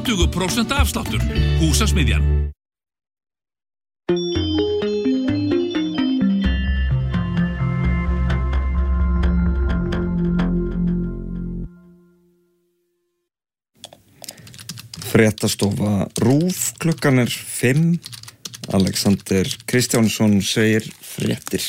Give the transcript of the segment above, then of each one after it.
20% afsláttur. Húsasmiðjan. Fréttastofa RÚV, klukkan 5. Alexander Kristjánsson segir fréttir.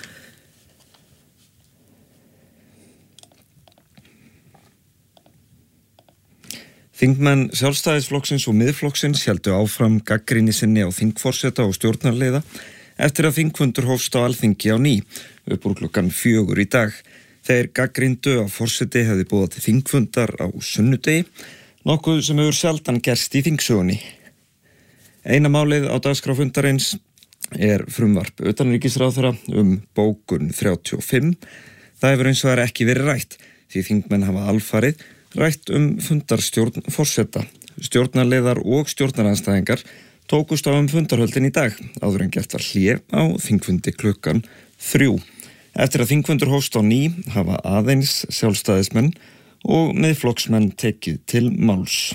Þingmenn Sjálfstæðisflokksins og Miðflokksins héldu áfram gagnrýni sinni á þingforseta og stjórnarliða eftir að þingfundur hófst á Alþingi á ný, upp úr klukkan 4 í dag. Þeir gagnrýndu að forseti hefði boðað til þingfundar á sunnudegi, nokkuð sem hefur sjaldan gerst í þingsögunni. Eina málið á dagskrá fundarins frumvarp utanríkisráðherra bókun 35. Það hefur eins og það ekki verið rætt, því þingmenn hafa alfarið rætt fundarstjórn forseta. Stjórnarliðar og stjórnaranstæðingar tókust á fundarhöldin í dag, áður en gert var hlé á þingfundi klukkan 3. Eftir að þingfundur hófst á ný hafa aðeins sjálfstæðismenn og Miðflokksmenn tekið til máls.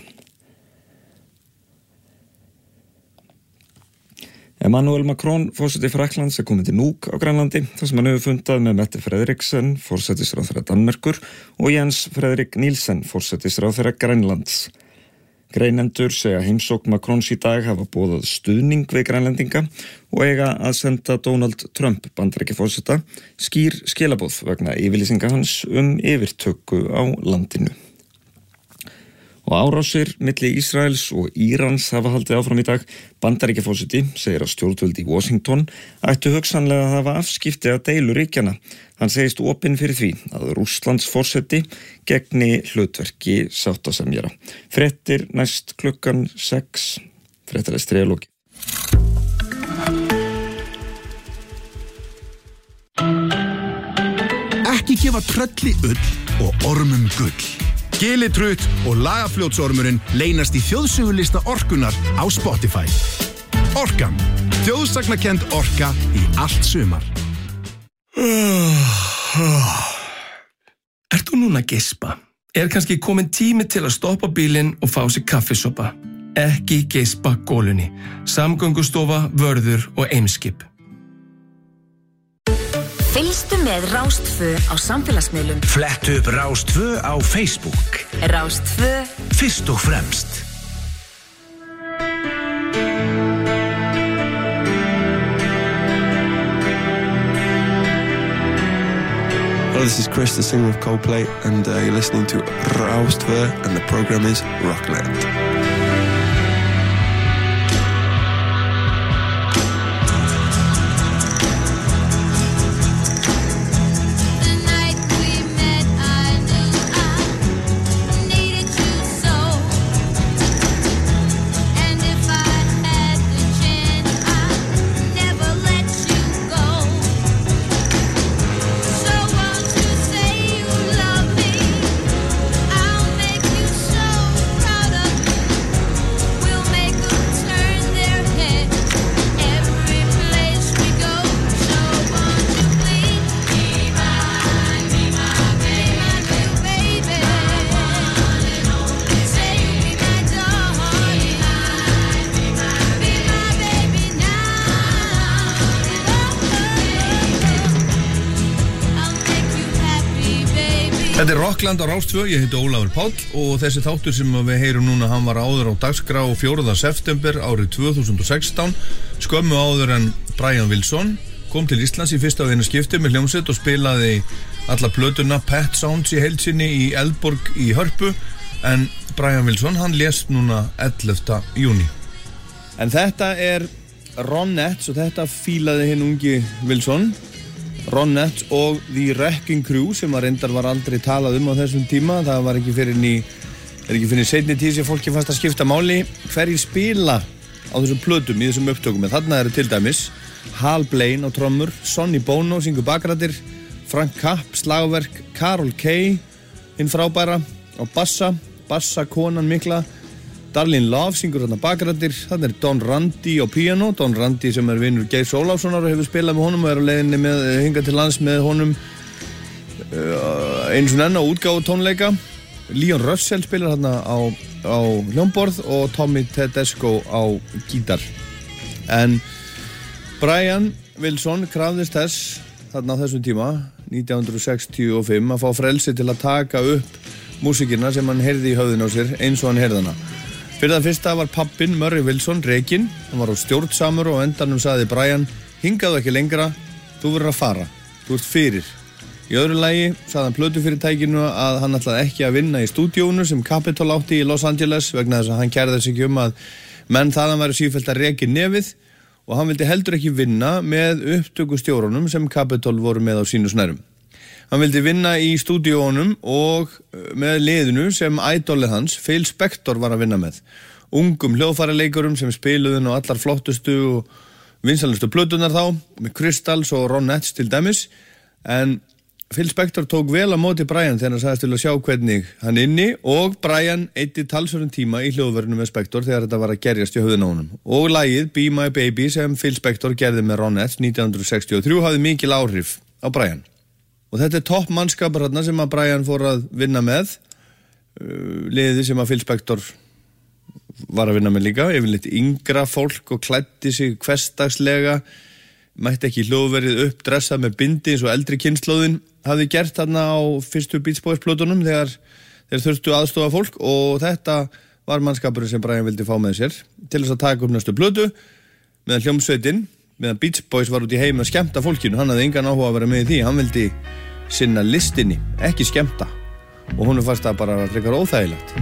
Emmanuel Macron, forseti Frakklands, komið til Nuuk á Grænlandi, þar sem hann hefur fundað með Mette Frederiksen, forsætisráðherra Danmerkur, og Jens Frederik Nielsen, forsætisráðherra Grænlands. Greinendur segja heimsókn Macrons í dag hafa boðað stuðning við grænlendinga og eiga að senda Donald Trump, Bandaríkjaforseta, skýr skilaboð vegna yfirlýsinga hans yfirtöku á landinu. Og árásir milli Ísraels og Írans hafa haldið áfram í dag. Bandaríkjaforseti segir að stjórnvöld í Washington ættu hugsanlega að hafa afskipti af deilu ríkjanna. Hann segist opinn fyrir því að Rússlands forseti gegni hlutverki sáttasemjara. Fréttir næst klukkan 6. Fréttalestri er lokið. Ekki gefa trölli ull og ormum gull. Gilitrutt og Lagafljótsormurinn leynast í þjóðsögulista orkunnar á Spotify. Orkan, þjóðsagnakend orka í allt sumar. Ert þú núna að geispa? Kannski komin tími til að stoppa bílinn og fá sér kaffisopa? Ekki geispa golunni. Samgöngustofa, Vörður og Eimskip. Fylgstu með Rás 2 á samfélagsmiðlum. Flettu upp Rás 2 á Facebook. Rás 2 fyrst og fremst. Hello, this is Chris, the singer of Coldplay, and you're listening to Rás 2, and the program is Rockland. Þetta Rockland á Rás 2, ég heiti Ólafur Páll og þessi þáttur sem við heyrum núna, hann var áður á dagskrá 4. september árið 2016, skömmu áður en Brian Wilson kom til Íslands í fyrsta og einu skipti með hljómsveit og spilaði alla plötuna Pet Sounds í heild sinni í Eldborg í Hörpu, en Brian Wilson, hann lést núna 11. júní. En þetta Ronettes og þetta fílaði hinn ungi Wilson, Ronettes og The Wrecking Crew sem reyndar var aldrei talað á þessum tíma. Það var ekki fyrir seinni tíð sem fólki fannst að skipta máli hverjir spila á þessum plötum í þessum upptökum. En þarna til dæmis Hal Blaine á trommur, Sonny Bono syngur bakrættir, Frank Capp slagverk, Carol Kay hinn frábæra á bassa konan mikla, Darlene Love syngur þarna bakrættir, þarna Don Randi á píano, Don Randi sem vinur Geirs Ólafssonar og hefur spilað með honum og á leiðinni hingað til lands með honum eins og enn á útgáfu tónleika. Leon Russell spilar þarna á á hljómborð og Tommy Tedesco á gítar. En Brian Wilson krafðist þess þarna á þessum tíma 1965 að fá frelsi til að taka upp músíkina sem hann heyrði í höfðinu á sér eins og hann heyrði hana. Fyrir það fyrsta var pappinn Murray Wilson rekinn, hann var á stjórnsamur og endanum sagði Brian, hingaðu ekki lengra, þú verður að fara, þú ert fyrir. Í öðru lagi sagði hann plötufyrirtækinu að hann ætlaði ekki að vinna í stúdíónu sem Capitol átti í Los Angeles vegna þess að hann kærði sig ekki að menn þaðan væri sífellt að reki nefið og hann vildi heldur ekki vinna með upptökustjórunum sem Capitol voru með á sínu snærum. Hann vildi vinna í stúdíónum og með liðinu sem idolið hans, Phil Spector, var að vinna með. Ungum hljóðfæraleikurum sem spiluðu á allar flottustu og vinsælustu plötunar þá, með Crystals og Ronettes til dæmis, en Phil Spector tók vel á móti Brian þegar hann sagðist til að sjá hvernig hann inni og Brian eyddi talsverðum tíma í hljóðverðinu með Spector þegar þetta var að gerjast í höfðinu á honum. Og lagið Be My Baby sem Phil Spector gerði með Ronettes 1963 hafði mikil áhrif á Brian. Og þetta topp mannskapur þarna sem að Brian fór að vinna með, liðið sem að Phil Spector var að vinna með líka, yfirleitt yngra fólk og klæddi sig hversdagslega, mætti ekki hljóðverið uppdressað með bindi eins og eldri kynslóðin hafði gert þarna á fyrstu Beach Boys plötunum þegar þeir þurftu aðstofa fólk og þetta var mannskapurinn sem Brian vildi fá með sér til þess að taka upp næstu plötu meðan hljómsveitin, meðan Beach Boys var út í heim að skemmta fólkinu, hann hafði engan áhuga að vera með í því, hann vildi sinna listinni, ekki skemmta og honum fannst það bara frekar óþægilegt.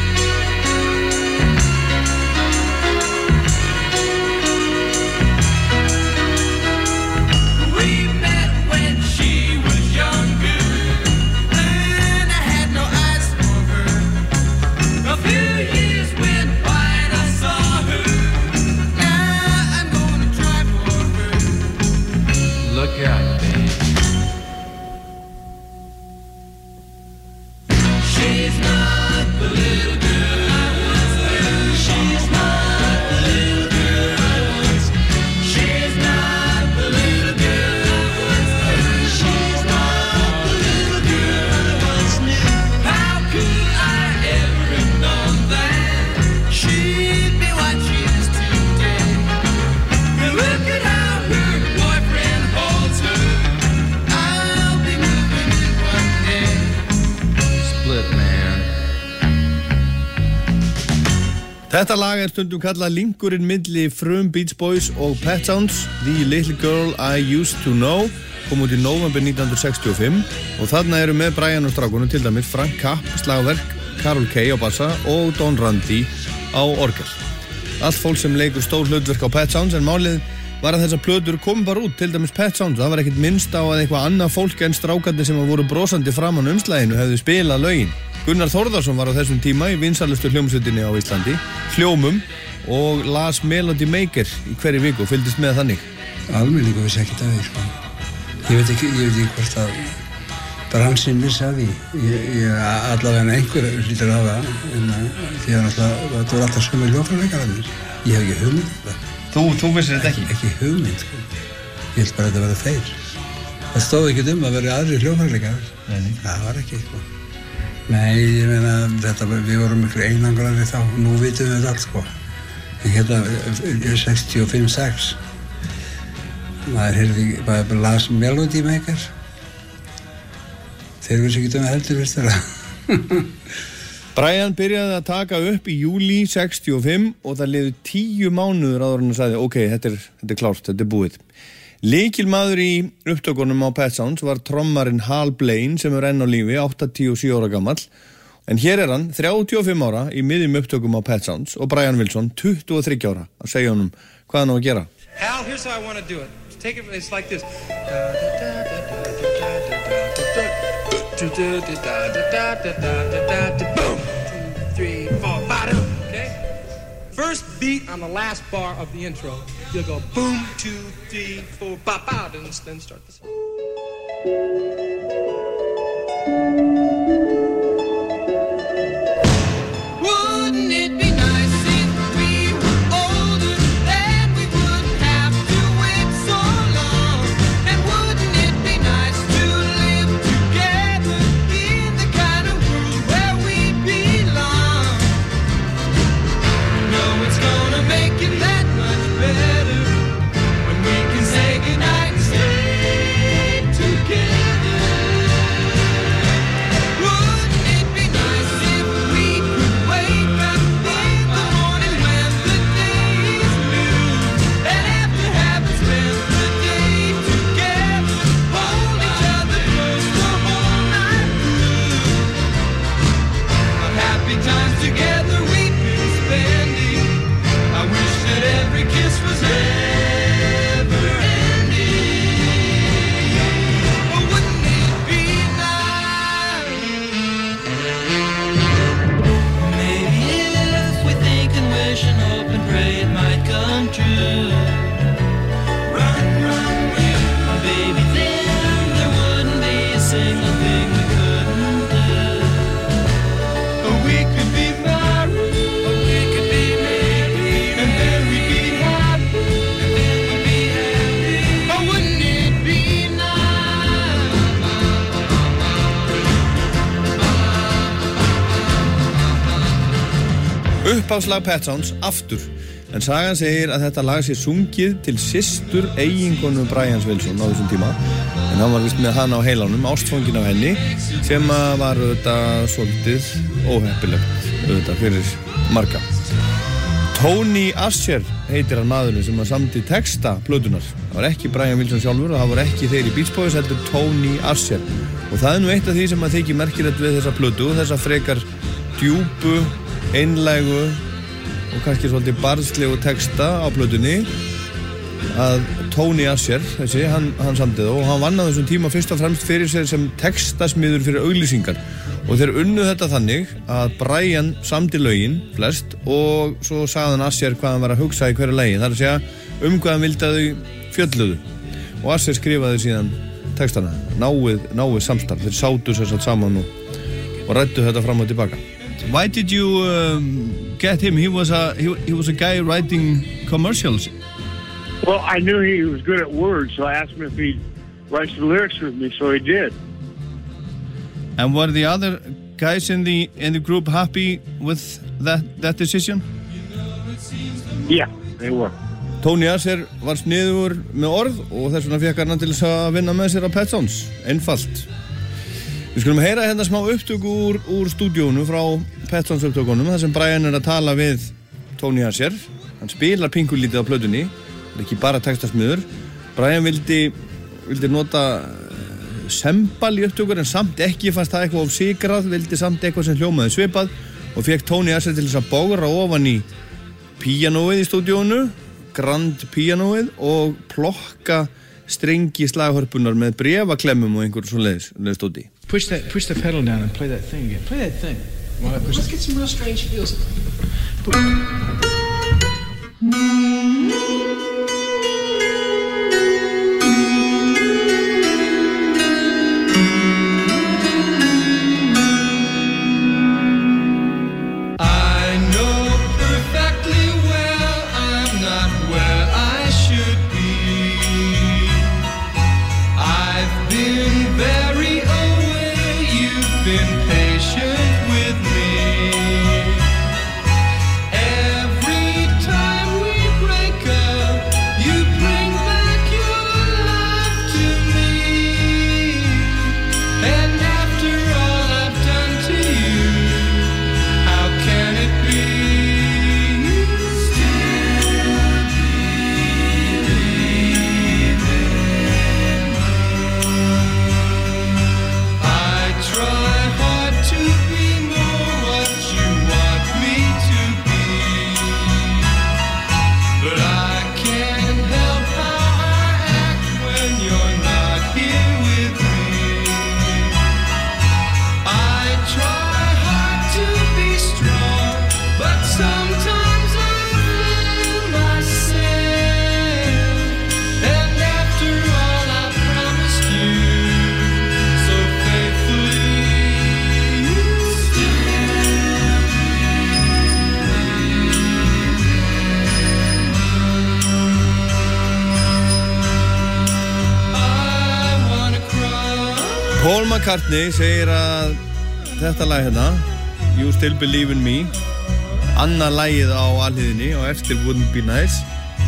Þetta lag stundum kallað linkurinn milli frum Beach Boys og Pet Sounds, The Little Girl I Used to Know, kom út í november 1965 og þarna eru með Brian og strákunum til dæmis Frank Capp, slagverk, Carol Kay á bassa og Don Randi á orgel. Allt fólk sem leikur stór hlutverk á Pet Sounds en málið var að þessar plötur kom bara út, til dæmis Pet Sounds, það var ekkert minnst á að eitthvað annað fólk en strákarnir sem voru brosandi framan umslaginu hefðu spilað lögin. Gunnar Þórðarsson var á þessum tíma í vinsælustu hljómsveitinni á Íslandi, Hljómum, og las Melody Maker í hverju viku og fylgdist með þannig. Almenningur vissi ekkert af því, sko. Ég veit ekki hvort að bransinn vissi af því. Allavega einhver hlýtur af það, því að það voru alltaf sömu hljóðfæraleikarar. Ég hef ekki hugmynd þetta. Þú vissir þetta ekki? Ekki hugmynd, sko. Ég held bara að þetta verði þeir. Það stóð ekkert að verði aðri hljóðfæraleikarar. Nei. Það var ekki, sko. Nei, ég meina, við vorum miklu einangrari þá, nú vitum við þetta allt, sko. En hérna, 65-6, maður las Melody Maker. Þeir vissi ekki heldur, veist það. Brian byrjaði að taka upp í júlí 65 og það liðu 10 mánuður áður en hann sagði, ok, þetta er klárt, þetta er búið. Lykilmaður í upptökunum á Pet Sounds var trommarinn Hal Blaine sem enn á lífi, 87 ára gamall. En hér er hann, 35 ára, í miðjum upptökum á Pet Sounds og Brian Wilson, 23 ára, að segja honum hvað hann á að gera. Hal, here's how I want to do it. Take it, it's like this. Boom! 2, 3, 4, 5. Okay? First beat on the last bar of the intro. You'll go boom, 2, 3, 4, pop out, and then start the song. Wouldn't it be nice if we were older, then we wouldn't have to wait so long? And wouldn't it be nice to live together in the kind of world where we belong? Upphafslag Pet Sounds aftur. En sagan segir að þetta lag sé sungið til systur eiginkonu Brian Wilson á þessum tíma. En hann var vist með hana á heilanum, ástfangin af henni, sem var auðvitað svolítið óheppilegt auðvitað fyrir marga. Tony Asher heitir hann maðurinn sem samdi texta plötunar. Það var ekki Brian Wilson sjálfur og það var ekki þeir í Beach Boys, heldur Tony Asher. Og það nú eitt af því sem að þykir merkilegt við þessa plötu, þessa frekar djúpu, einlægu og kannski svolítið barnslegu texta á plötunni, að Tony Asher, þessi, hann samdi það og hann vann á þessum tíma fyrst og fremst fyrir sér sem textasmiður fyrir auglýsingar. Og þeir unnu þetta þannig að Brian samdi lögin flest og svo sagði hann Asher hvað hann var að hugsa í hverju lagi. Það er að segja hvað hann vildi að þau fjölluðu. Og Asher skrifaði síðan textana, náið samstarf. Þeir sátu sér satt saman og ræddu þetta fram og tilbaka. Why did you get him? He was a guy writing commercials. Well, I knew he was good at words, so I asked him if he'd write some lyrics with me, so he did. And were the other guys in the group happy with that decision? Yeah, they were. Tony Asher var sniður með orð og þess vegna fékk hann til þess að vinna með sér á Pet Sounds. Einfalt. Við skulum heyra hérna smá upptöku úr stúdíónu frá Pet Sounds upptökunum, þar sem Brian að tala við Tony Asher. Hann spilar pingulítið á plötunni, ekki bara textasmiður. Brian vildi nota sembal í upptökur en samt ekki, fannst það eitthvað of sigrað, vildi samt eitthvað sem hljómaði svipað og fekk Tony Asher til þess að bógra ofan í píanóið í stúdíónu, grand píanóið og plokka strengi slaghörpunar með bréfaklemmum og einhver svoleiðis stóti. Push the pedal down and play that thing again. Play that thing. Let's get some real strange feels. Paul McCartney segir að þetta lag hérna, You Still Believe in Me, annað lagið á alhliðinni og eftir Wouldn't Be Nice,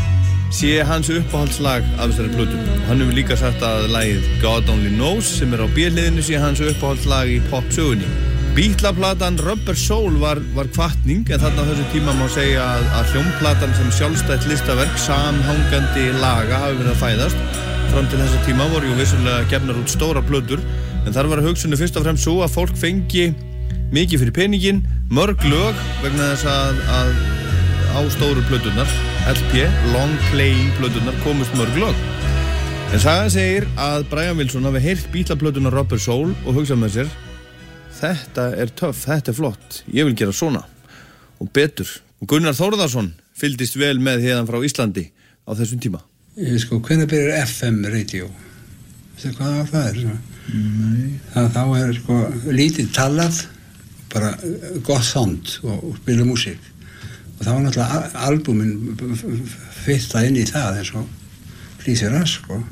sé hans uppáhaldslag af þessari plötu. Hann hefur líka sagt að lagið God Only Knows sem á B-hliðinu sé hans uppáhaldslag í popsögunni. Beatla-platan Rubber Soul var hvatning, en þarna á þessu tíma má segja að hljómplatan sem sjálfstætt listaverk samhangandi laga hafi verið að fæðast. Fram til þessa tíma voru jú vissulega gefnar út stóra plötur, en þar var hugsunni fyrst og fremst svo að fólk fengi mikið fyrir peningin, mörg lög vegna þess að á stóru plöturnar, LP, long playing plöturnar, komust mörg lög. En sagan segir að Brian Wilson hafi heyrt Beatla-plötuna Rubber Soul og hugsað með sér, þetta er töff, þetta er flott, ég vil gera svona og betur. Og Gunnar Þórðarsson fylgdist vel með hérna frá Íslandi á þessum tíma. Sko, hvernig byrjar FM radio? Veistu hvað það er? Nei. Þá er sko lítið talað, bara gott sound og spila músík. Og þá var náttúrulega albúmin fitta inn í það eins og Please Your Us, sko.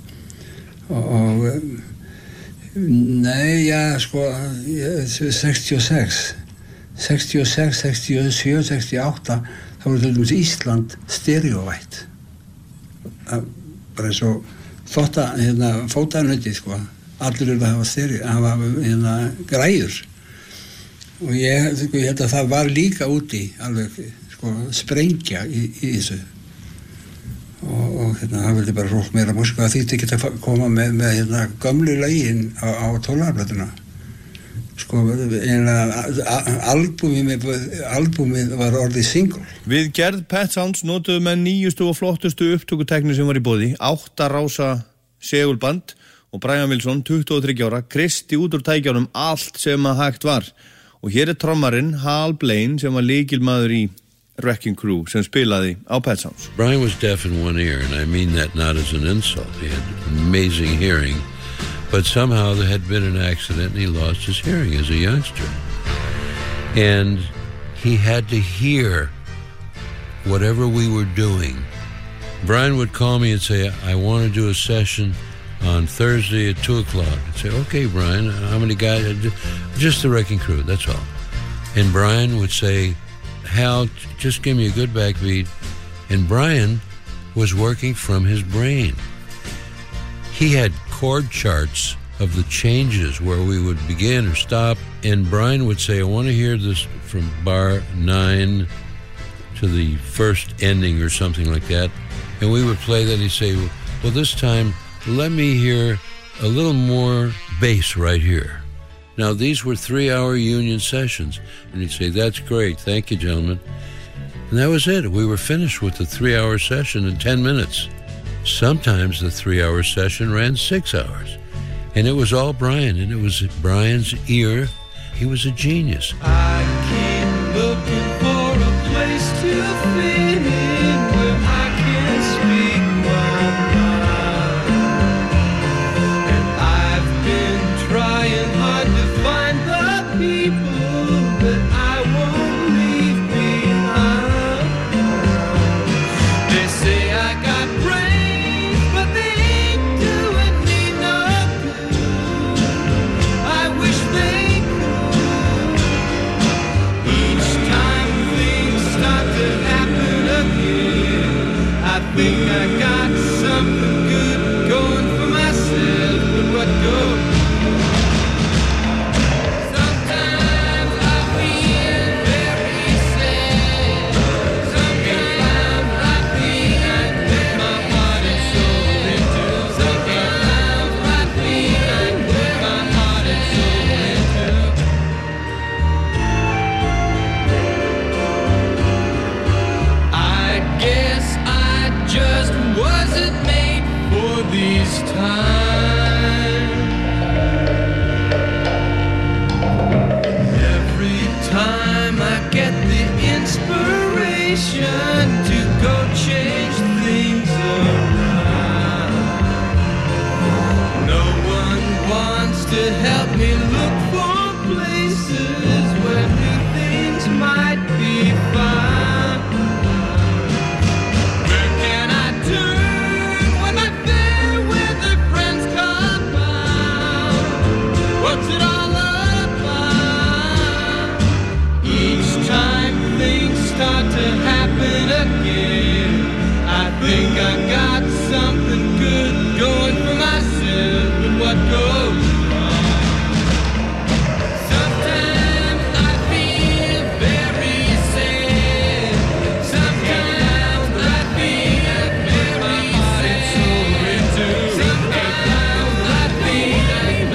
Og nei, já, sko, 66 66, 67, 68 þá voru til dæmis Ísland stereovætt. Bara eins og fótanutti, sko. Allir eru að hafa græjur. Og ég held að það var líka úti alveg, sko, sprengja í þessu. Og það vildi bara rótt meira músík og það þýtti ekki að koma með gömlu lögin á tónleikaplötuna. Sko, albúmið var orðið single. Við gerð Pet Sounds notuðu með nýjustu og flottustu upptökutekni sem var í boði, 8 rása segulband og Brian Wilson, 23 ára, kristi út úr tækjánum allt sem að hægt var. Og hér trommarinn Hal Blaine sem var lykilmaður í Wrecking Crew sem spilaði á Pet Sounds. Brian was deaf in one ear, and I mean that not as an insult. He had amazing hearing, but somehow there had been an accident and he lost his hearing as a youngster. And he had to hear whatever we were doing. Brian would call me and say, I want to do a session on Thursday at 2 o'clock. I'd say, okay, Brian, how many guys? Just the Wrecking Crew, that's all. And Brian would say, Hal, just give me a good backbeat. And Brian was working from his brain. He had chord charts of the changes where we would begin or stop. And Brian would say, I want to hear this from bar 9 to the first ending or something like that. And we would play that and he'd say, well, this time, let me hear a little more bass right here. Now, these were 3-hour union sessions. And he'd say, that's great. Thank you, gentlemen. And that was it. We were finished with the 3-hour session in 10 minutes. Sometimes the 3-hour session ran 6 hours. And it was all Brian. And it was Brian's ear. He was a genius. I keep looking for a place to fit in where I can speak my mind. And I've been trying hard to find the people that I won't leave behind. They say I got brains, but they ain't doing me no good. I wish they could. Each time things start to happen again, I think I got something good going for myself, but what goes? These times, every time I get the inspiration to go change things around, no one wants to help me look for places where new things might be found. Where can I turn when my what's it all about? Each time things start to happen again, I think I got something good going for myself, but what goes wrong? Sometimes I feel very sad. Sometimes I feel very sad. Sometimes I feel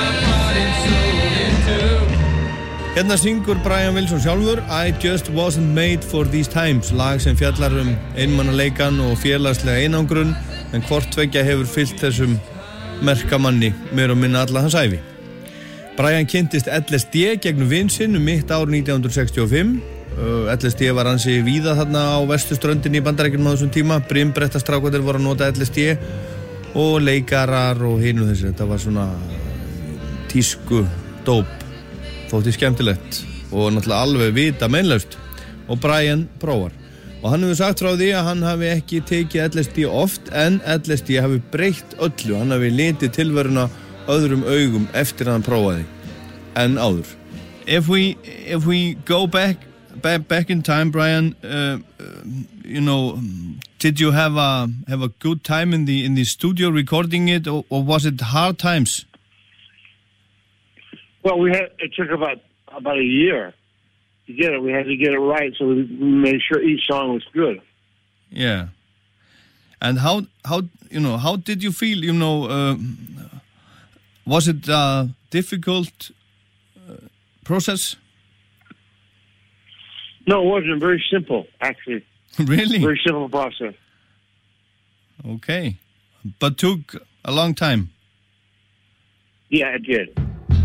Hérna syngur Brian Wilson sjálfur I just wasn't made for these times, lag sem fjallar einmannaleikan og félagslega einangrun, en hvort tveggja hefur fyllt þessum merkamanni meira og minna alla hans ævi. Brian kynntist LSD gegnum vin sinn mitt ár 1965. LSD var ansi víða þarna á vesturströndinni í Bandaríkjunum á þessum tíma. Brimbrettastrákarnir voru að nota LSD og leikarar og hinu þessi. Þetta var svona tísku dóp. Þótti skemmtilegt og náttúrulega alveg vita meinlaust, og Brian prófar. Og hann hefur sagt frá því að hann hafi ekki tekið LSD oft, en LSD hafi breytt öllu. Hann hafi litið tilveruna öðrum augum eftir að hann prófaði en áður. If we go back in time, Brian, you know, did you have a good time in the studio recording it, or was it hard times? Well, it took about a year to get it. We had to get it right, so we made sure each song was good. Yeah. And how did you feel? You know, was it a difficult process? No, it wasn't. Very simple, actually. Really? Very simple process. Okay, but took a long time. Yeah, it did.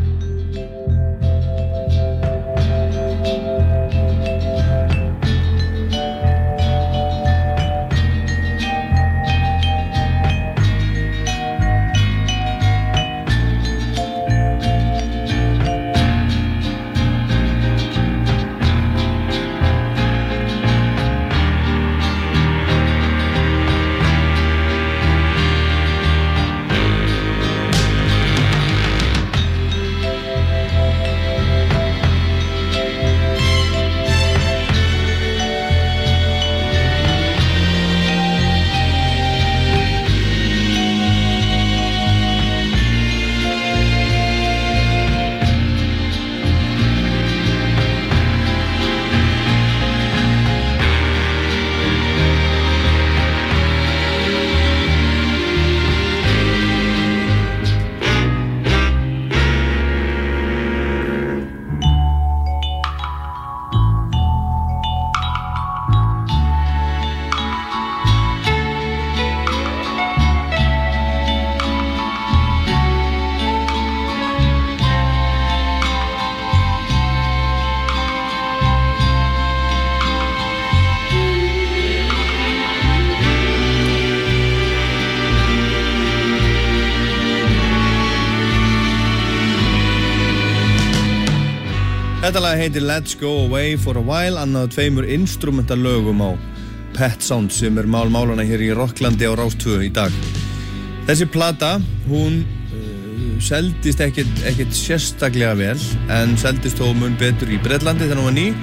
Þetta lag heitir Let's Go Away for a While, annað 2 instrumentalögum á Pet Sounds sem málana hér í Rocklandi á Rás 2 í dag. Þessi plata, hún seldist ekkert sérstaklega vel, en seldist þó mun betur í Bretlandi þegar hún var ný,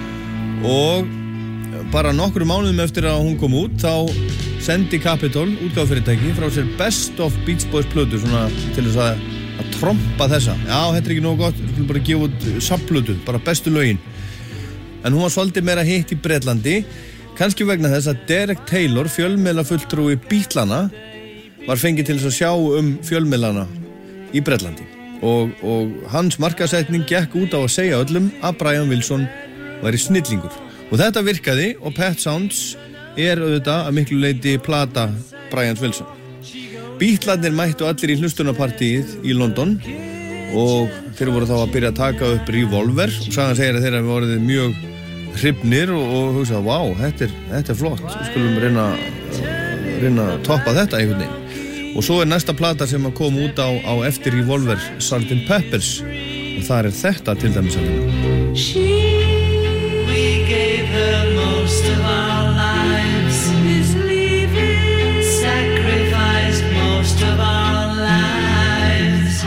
og bara nokkrum mánuðum eftir að hún kom út þá sendi Capitol, útgáfufyrirtæki, frá sér Best of Beach Boys plötu, svona til þess að trompa þessa. Já, þetta ekki nógu gott, við skulum bara gefa út subplötu, bara bestu lögin. En hún var svolítið meira hitt í Bretlandi, kannski vegna þess að Derek Taylor, fjölmiðlafulltrúi Beatlana, var fengið til þess að sjá fjölmiðlana í Bretlandi. Og hans markaðssetning gekk út á að segja öllum að Brian Wilson væri snillingur. Og þetta virkaði, og Pet Sounds auðvitað að miklu leyti plata Brian Wilson. Beatlarnir mættu allir í hlustunarpartíið í London og þeir voru þá að byrja að taka upp Revolver og sagan segir að þeir hafi orðið mjög hrifnir og hugsa, vá, þetta er flott, við skulum reyna að toppa þetta einhvern veginn. Og svo næsta plata sem að koma út á eftir Revolver, Sgt. Pepper's, og þar þetta til dæmis að vinna. We gave her most of our lives. Is leaving. Sacrificed most of our lives.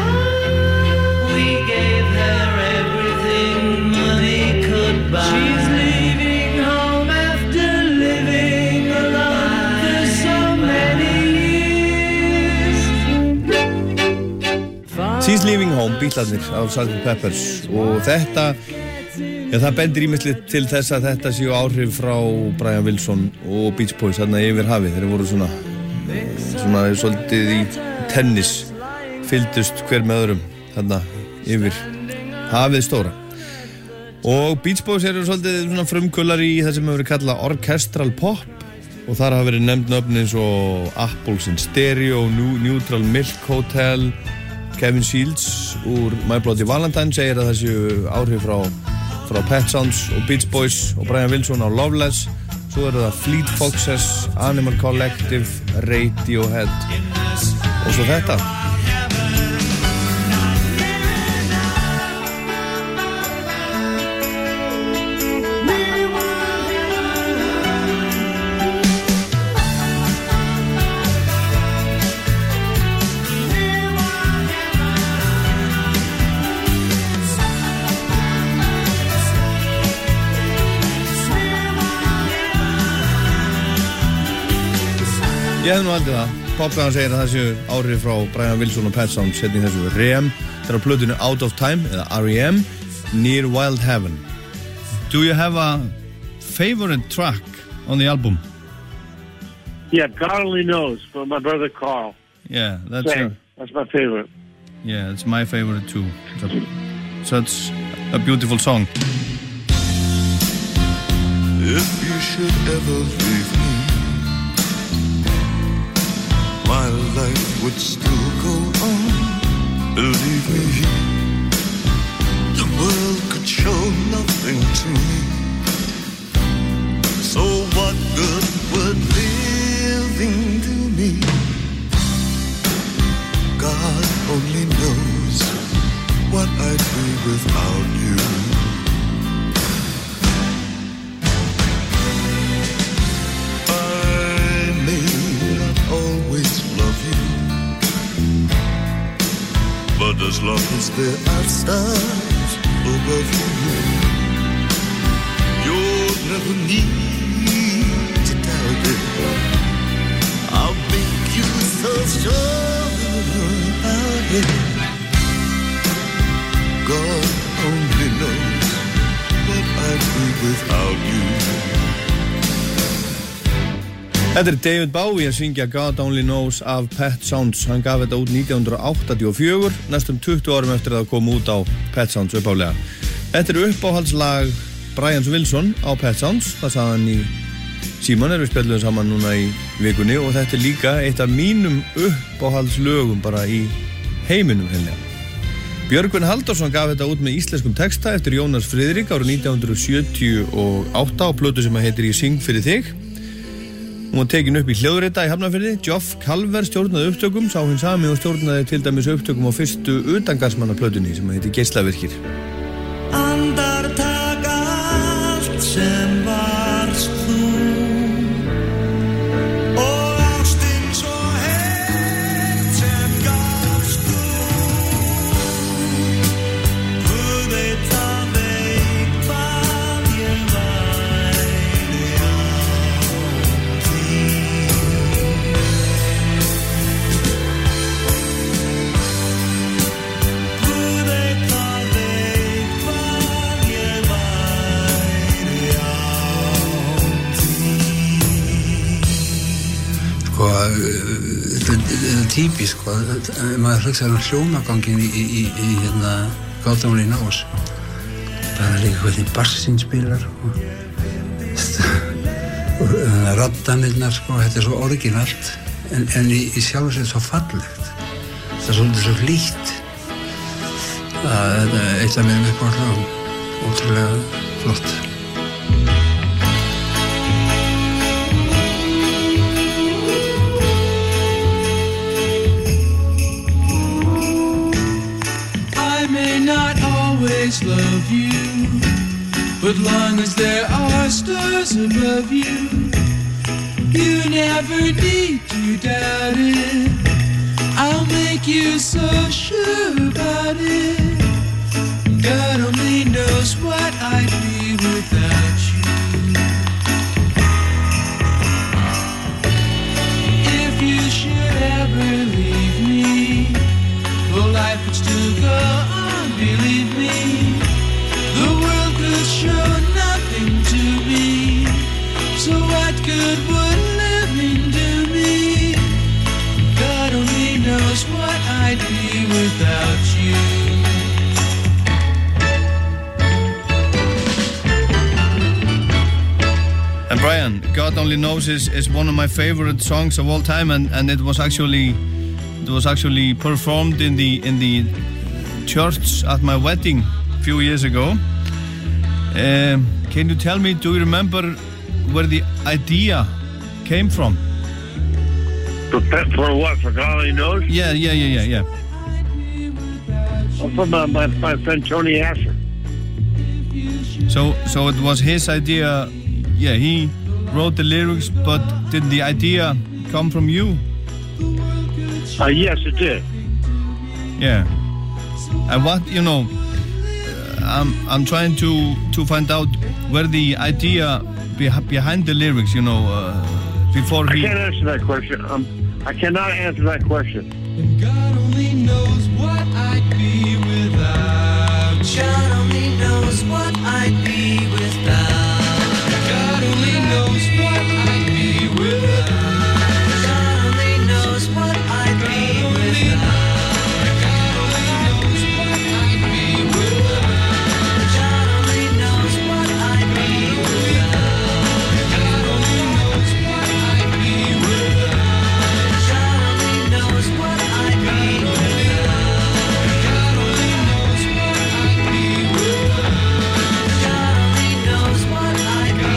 We gave her everything money could buy. She's leaving home after living alone for so many years. She's Leaving Home, Beatlarnir af Sgt. Pepper's, og þetta, það bendir ímislegt til þess að þetta séu áhrif frá Brian Wilson og Beach Boys þarna yfir hafið. Þeir voru svona svolítið í tennis, fylgdust hver með öðrum þarna yfir hafið stóra. Og Beach Boys eru svolítið svona frumkvölar í það sem hefur verið kallað orchestral pop, og þar hafa verið nefnd nöfn eins og Apples in Stereo, Neutral Milk Hotel. Kevin Shields úr My Bloody Valentine segir að það séu áhrif frá Pet Sounds og Beach Boys og Brian Wilson á Loveless. Svo eru það Fleet Foxes, Animal Collective, Radiohead og svo þetta. Ég hef nú aldrei það. Popsagan segir að það séu árið frá Brian Wilson og Pet Sounds setni þessu REM. Það er á plötunni Out of Time, eða REM, Near Wild Heaven. Do you have a favorite track on the album? Yeah, God Only Knows, from my brother Carl. Yeah, that's my favorite. Yeah, it's my favorite too. Such a beautiful song. If you should ever leave me, my life would still go on. Believe me, the world could show nothing to me. So what good would living do me? God only knows what I'd be without you. I may not always love you, but as long as there are stars above you, you'll never need to doubt it. I'll make you so sure about it. God only knows what I'd be without you. Þetta David Bowie að syngja God Only Knows af Pet Sounds. Hann gaf þetta út 1984, næstum 20 árum eftir að það kom út á Pet Sounds uppálega. Þetta uppáhaldslag Brian Wilson á Pet Sounds. Það sagði hann í síman, við spjölluðum saman núna í vikunni, og þetta líka eitt af mínum uppáhaldslögum bara í heiminum hérna. Björgvin Halldórsson gaf þetta út með íslenskum texta eftir Jónas Friðrik árið 1978 á plötu sem heitir Ég syng fyrir þig. Hún var tekin upp í hljóðrita í Hafnarfirði. Geoff Calver stjórnaði upptökum, sá hinn sami og stjórnaði til dæmis upptökum á fyrstu utangarsmannaplötunni sem heitir Geislavirkir. Andartaka allt sem varst þú, og ástin svo heit sem gafst þú. Guð veit það veit hvað ég væri án þín. Guð veit það veit hvað ég væri án þín. Sko, þetta er típist, sko, maður hugsaði hljómagangin í hérna God Only Knows. Bara líka hvernig bassinn spilar og raddanirnar, sko, þetta er svo originalt en í sjálfu sér svo fallegt. Það er svolítið svo hlýtt. Það er eitt af mínum uppáhaldslögum, ótrúlega flott. I may not always love you, but long as there are stars above you, you never need to doubt it. I'll make you so sure about it. God only knows what I'd be without you. If you should ever leave me, well, life would still go on, believe me. The world could show nothing to me, so what good would living do me? God only knows what I'd be without you. And Brian, God Only Knows is one of my favorite songs of all time, and it was actually performed in the church at my wedding a few years ago. Can you tell me, do you remember where the idea came from? For what? For God Only Knows? Yeah. Well, from my friend Tony Asher. So it was his idea. Yeah, he wrote the lyrics, but did the idea come from you? Yes, it did. Yeah. And what, I'm trying to find out where the idea behind the lyrics, before he... I can't answer that question. I cannot answer that question. God only knows what I'd be without you. God only knows what I'd be without. God only knows what I'd be without. God only knows what I'd be without. God only knows what I'd be without. God only knows what I'd be without. God only knows what I'd be without. God only knows what I'd be without. God only knows what I'd be without. God only knows what I'd be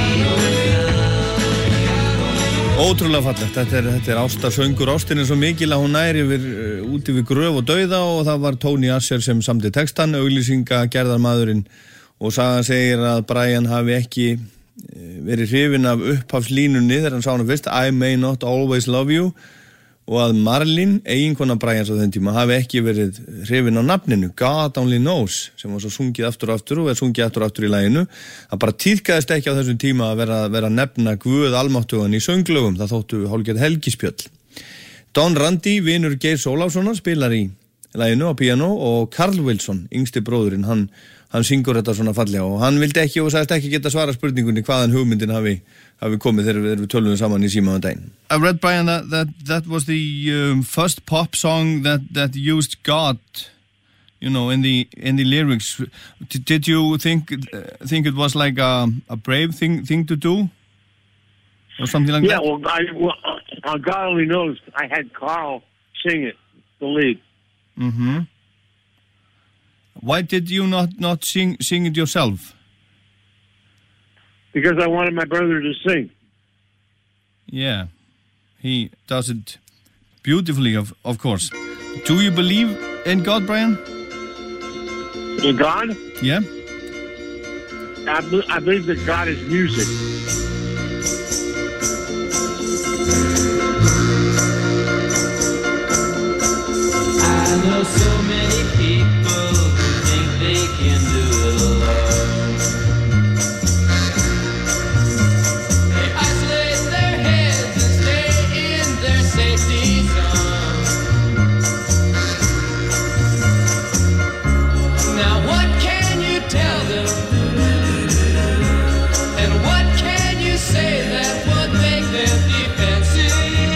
without. Ótrúlega fallegt, þetta er ástarsöngur, ástin er svo mikil að hún nær yfir út yfir gröf og dauða og það var Tony Asher sem samdi textan, auglýsinga gerðarmaðurinn og sagan segir að Brian hafi ekki verið hrifinn af upphafslínunni þegar hann sá hana fyrst, I may not always love you, og að Marlene, eiginkona Brians á þenn tíma, hafi ekki verið hrifinn á nafninu, God only knows, sem var svo sungið aftur og aftur og er sungið aftur og aftur í laginu. Það bara tíðkaðist ekki á þessum tíma að vera að nefna Guð almáttugan í sönglögum, það þóttu hálfgerð helgispjöll. Don Randi, vinur Geirs Ólafssonar, spilar í laginu á píanó og Carl Wilson, yngsti bróðurinn, hann syngur þetta svona fallega og hann vildi ekki og sagðist ekki geta svara spurningunni hvaðan hugmyndin hafi komið þegar við tölum saman í síma á daginn. I read, Brian, that was the first pop song that used God, you know, in the lyrics. Did you think it was like a brave thing to do? Or something like that? Yeah, well, God only knows. I had Carl sing it, the lead. Mm-hmm. Why did you not sing it yourself? Because I wanted my brother to sing. Yeah, he does it beautifully, of course. Do you believe in God, Brian? In God? Yeah. I believe that God is music. I know so many people who think they can do it alone. They isolate their heads and stay in their safety zone. Now what can you tell them? And what can you say that would make them defensive?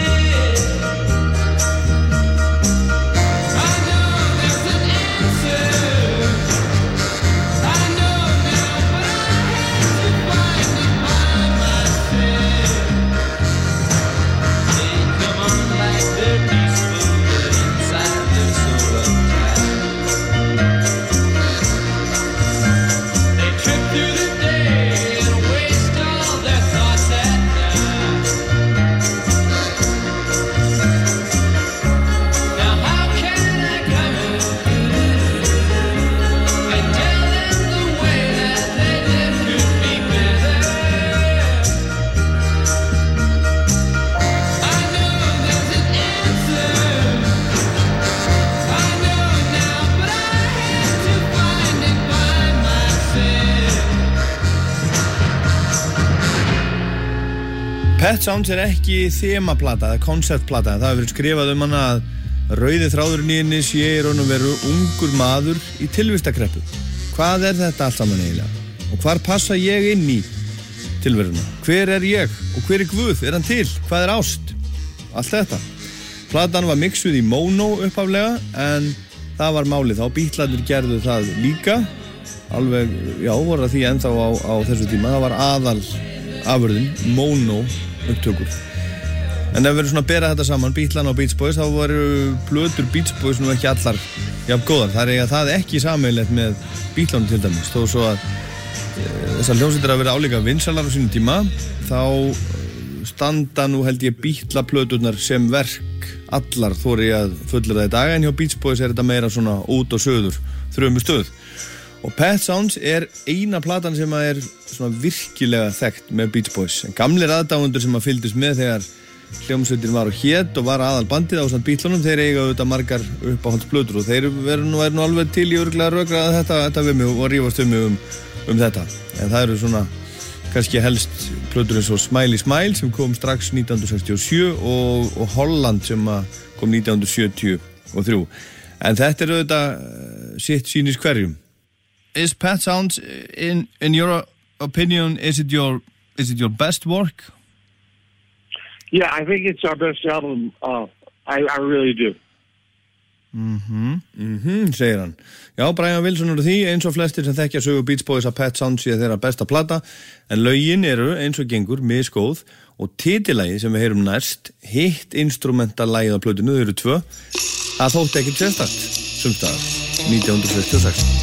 Pet Sounds er ekki þemaplata eða konceptplata, það hefur verið skrifað hana að rauði þráðurinn í henni sé í raun og veru ungur maður í tilvistakreppu. Hvað er þetta allt saman eiginlega? Og hvar passa ég inn í tilveruna? Hver er ég? Og hver er Guð? Er hann til? Hvað er ást? Allt þetta. Platan var mixuð í mono upphaflega en það var málið þá. Bítlarnir gerðu það líka. Alveg, já, voru því ennþá á þessu tíma. Það var aðal afurðin, mono upptökur. En ef við erum svona að bera þetta saman, Beatlana og Beach Boys, þá voru plötur Beach Boys nú ekki allar jafn góðar. Það er það ekki sameiginlegt með Beatlana til dæmis. Þó svo að þessar hljómsveitir að vera álíka vinsalar á sínum tíma, þá standa nú held ég Beatla-plöturnar sem verk allar þori að fullera það í dag, en hjá Beach Boys er þetta meira svona út og söður, þrömu stöð. Og Pet Sounds er eina platan sem er svona virkilega þekkt með Beach Boys. En gamlir aðdáendur sem að fylgdust með þegar hljómsveitin var á hét og var aðal bandið ásamt Beatlunum, þeir eiga auðvitað margar uppáhaldsplötur og þeir er nú alveg til í örugglega rökra þetta við mig og rífast mig um þetta. En það eru svona kannski helst plötur eins og Smiley Smile sem kom strax 1967 og Holland sem kom 1973. En þetta auðvitað sitt sýnis hverjum. Is Pet Sounds, in your opinion, is it your best work? Yeah, I think it's our best album. I really do. Segir hann. Já, Brian Wilson því eins og flestir sem þekkja sögu Beach Boys að Pet Sounds sé þeirra besta plata, en lögin eru eins og gengur misgóð og titillagið sem við heyrum næst, hitt instrumentalagið á plötinu, þau eru 2, það þótti ekkert sérstakt sumstaðar 1966.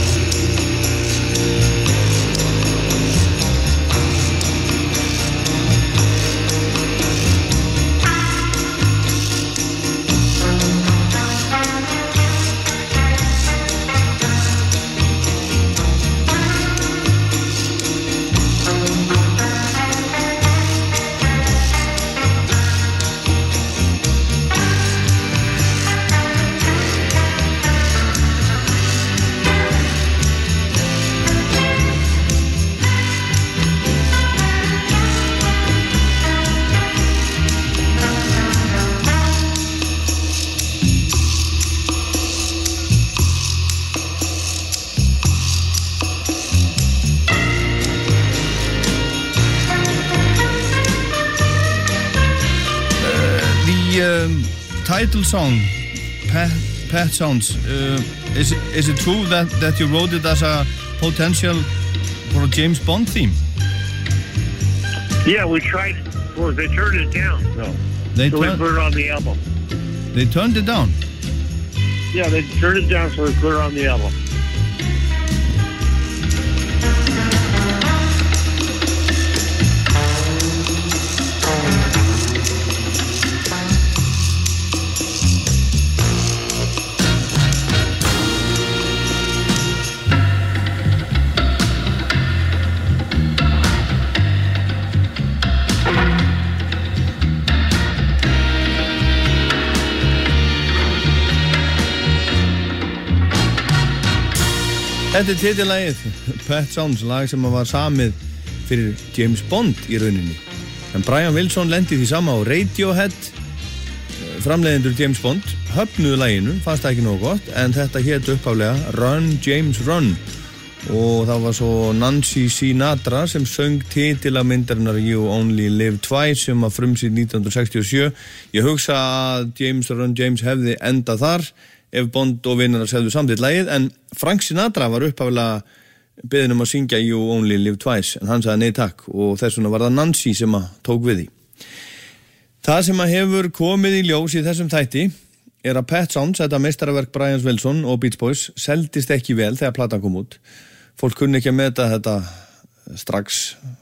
Title song, Pet Sounds, is it true that you wrote it as a potential for a James Bond theme? Yeah, we tried. Well, they turned it down, so we put it on the album. They turned it down? Yeah, they turned it down, so we put it on the album. Þetta titillagið, Pet Sounds, lag sem var samið fyrir James Bond í rauninni. En Brian Wilson lendi því sama á Radiohead, framleiðendur James Bond, höfnuðu laginu, fannst það ekki nógu gott, en þetta hét upphaflega Run James Run. Og það var svo Nancy Sinatra sem söng titillamyndarinnar You Only Live Twice sem var frumsýnd 1967. Ég hugsa að James Run James hefði endað þar ef Bond og vinnarar segðu samtitt lagið, en Frank Sinatra var upphaflega beðinn að syngja You Only Live Twice, en hann sagði nei takk og þess vegna var það Nancy sem tók við því. Það sem hefur komið í ljós í þessum þætti að Pet Sounds, þetta meistaraverk Brian Wilson og Beach Boys, seldist ekki vel þegar platan kom út. Fólk kunni ekki að meta þetta strax,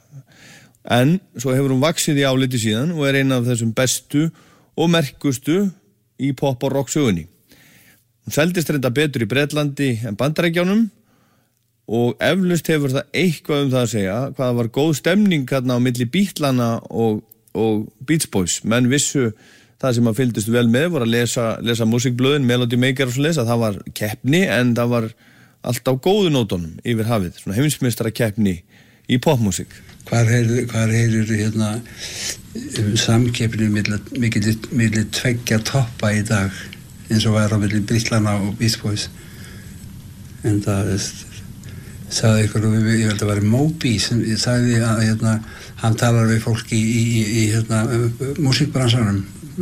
en svo hefur hún vaxið í áliti síðan og eina af þessum bestu og merkustu í pop og rock sögunni. Hún seldist reynda betur í Bretlandi en Bandaríkjunum og eflaust hefur það eitthvað það að segja hvað var góð stemning hérna á milli Beatlana og Beach Boys. Menn vissu það sem að fylgdist vel með voru að lesa músikblöðin, Melody Maker og svo lesa, það var keppni en það var allt á góðu nótunum yfir hafið, svona heimsmeistara keppni í popmusik. Hvar heyrir hérna samkeppni milli tveggja toppa í dag eins og var á milli Brítlana og Beach Boys, en það sagði ykkur, ég held að það var Moby sem sagði að hérna, hann talar við fólk í hérna, músikbransanum,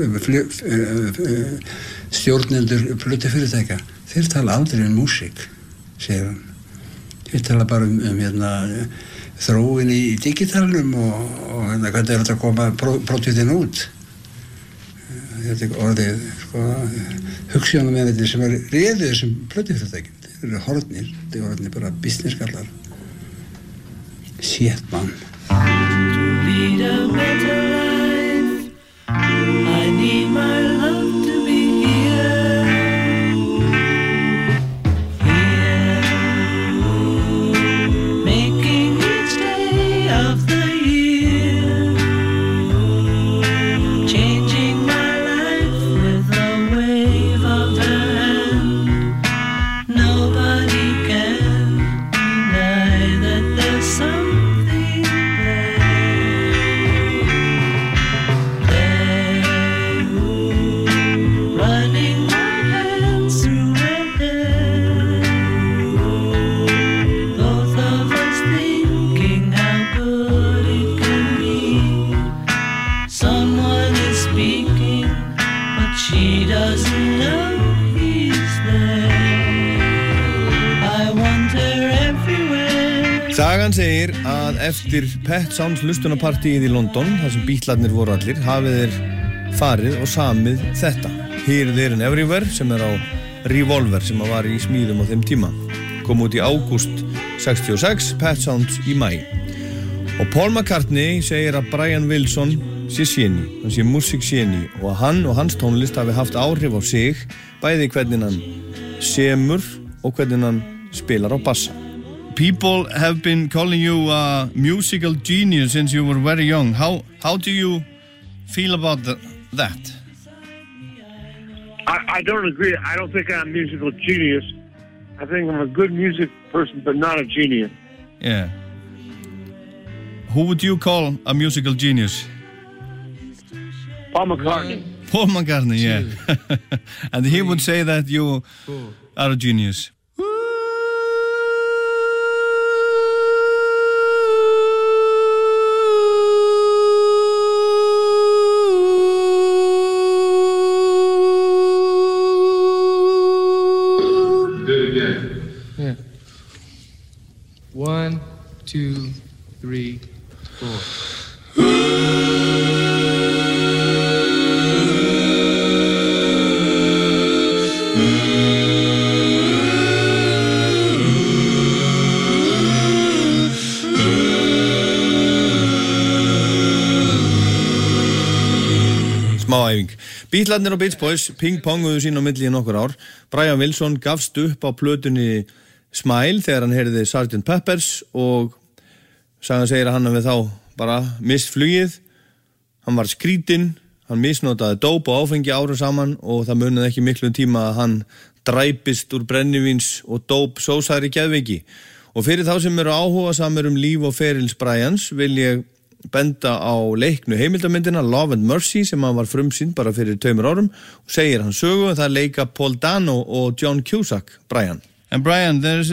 stjórnendur plötufyrirtækja, þeir tala aldrei músík, segir hann, þeir tala bara hérna, þróun í digitalnum og hérna, hvernig þetta að koma prótíðin út. Þetta orðið, hugsjónum með þetta sem réðu þessum plötufyrirtækjum. Þeir eru horfnir, þeir eru orðnir bara businesskallar. Shit, man. To lead a better life, I need my love to be here. Here, making each day of the year, changing my life with a wave of her hand. Nobody can deny that there's something Sagan segir að eftir Pet Sounds hlustunarpartíið í London, þar sem Beatlarnir voru allir, hafið þeir farið og samið þetta. Here, There and Everywhere, sem á Revolver, sem var í smíðum á þeim tíma. Kom út í ágúst 66, Pet Sounds í maí. Og Paul McCartney segir að Brian Wilson sé géni, hann sé músikgéni og að hann og hans tónlist hafi haft áhrif á sig, bæði hvernig hann semur og hvernig hann spilar á bassa. People have been calling you a musical genius since you were very young. How do you feel about that? I don't agree. I don't think I'm a musical genius. I think I'm a good music person, but not a genius. Yeah. Who would you call a musical genius? Paul McCartney. Paul McCartney, yeah. And he would say that you are a genius. Yeah. 1, 2, 3, 4. Smá æfing. Beatlarnir og Beach Boys ping-ponguðu sín á milli í nokkur ár. Brian Wilson gafst upp á plötunni Smile þegar hann heyrði Sgt. Peppers og Sagan segir að hann hafi þá bara mist flugið. Hann var skrítinn, hann misnotaði dóp og áfengi árum saman og það munaði ekki miklu tíma að hann dræpist úr brennivíns og dóp sósæri geðveiki. Og fyrir þá sem eru áhugasamir líf og ferils Brians vil ég benda á leiknu heimildamyndina Love and Mercy sem hann var frumsýnd bara fyrir 2 árum og segir hann sögu og það leika Paul Dano og John Cusack Brian. And Brian, there's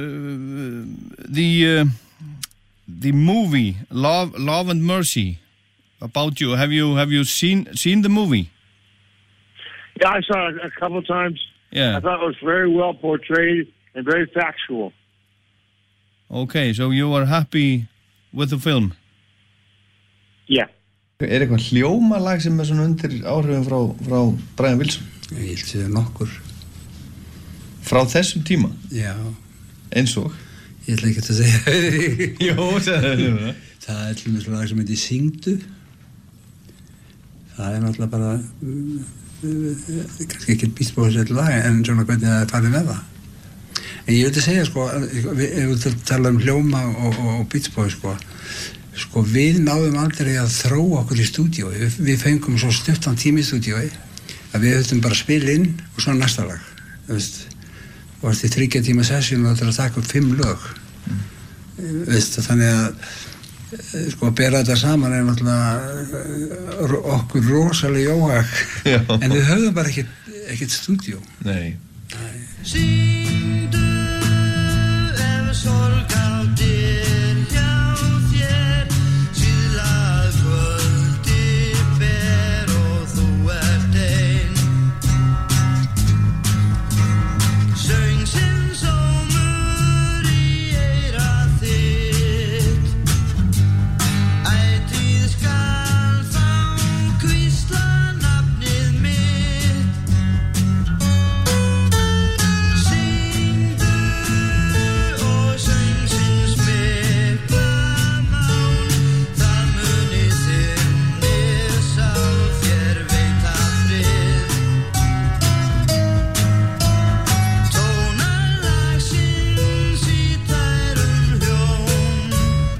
the movie Love and Mercy about you. Have you seen the movie? Yeah, I saw it a couple of times. Yeah. I thought it was very well portrayed and very factual. Okay, so you were happy with the film? Yeah. Eitthvað hljómalag sem svona undir áhrifum frá Brian Wilson? Ég held sér nokkur. Frá þessum tíma? Já. Eins og? Ég ætla ekki að segja. Jó, segðu það. Það til dæmis lag sem heitir Syngdu. Það náttúrulega bara kannski ekki Beach Boys lag en svona hvernig það farið með það. En ég vil segja sko, ef við tala hljóma og Beach Boys sko, við náðum aldrei að þróa okkur í stúdíói. Við fengum svo stuttan tíma í stúdíói að við höfðum bara að spila inn og svo næsta lag. Og eftir 3 tíma session og þetta að taka upp 5 lög. Þannig að sko að bera þetta saman náttúrulega okkur rosalega jóhag. En við höfðum bara ekkert stúdíó. Nei. Syngdu ef sorgaldir hjá þér síðlað kvöldi ber og þú ert ein söngsins ómur í eyra þitt ætíð skal þá hvísla nafnið mitt syngdu og söngsins mikla mál það muni þinni sál þér veita frið tónar lagsins í tærum hljóm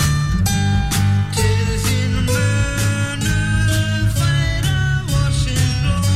til þín munu færa vorsins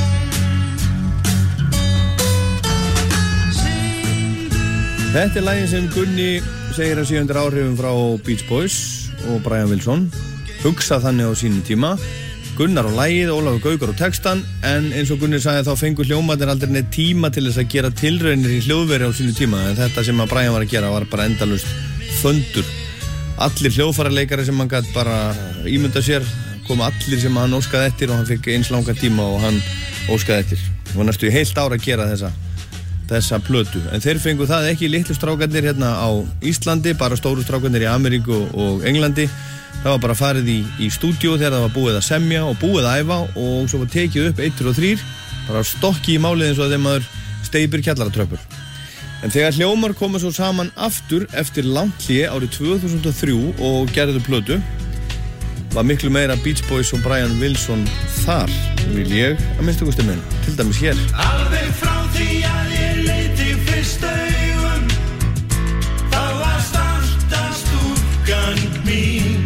blóm syngdu. Þetta er lagin sem Gunni segir að sé undir áhrifum frá Beach Boys og Brian Wilson. Hugsað þannig á sínum tíma. Gunnar á lagið, Ólafur Gaukur á textan, en eins og Gunni sagði þá fengur hljómarnir aldrei neitt tíma til þess að gera tilraunir í hljóðveri á sínum tíma, en þetta sem að Brian var að gera var bara endalaust föndur. Allir hljóðfæraleikari sem hann gæti bara ímynda sér, koma allir sem hann óskaði eftir og hann fikk eins langan tíma og hann óskaði eftir. Það var næstu í heilt ár að gera þessa plötu. En þeir fengu það ekki litlu strákarnir hérna á Íslandi, bara stóru strákarnir í Ameríku og Englandi. Það var bara farið í stúdíó þegar það var búið að semja og búið að æfa og svo var tekið upp 1 og 3, bara stokki í málið eins og þegar maður steypir kjallaratröppur. En þegar hljómar komu svo saman aftur eftir langt hlé árið 2003 og gerðu plötu, var miklu meira Beach Boys og Brian Wilson þar, vil ég að minnsta kosti minn, til dæmis hér. Alveg frá því að ég leiti fyrst augum, þá varst alltaf stúlkan mín.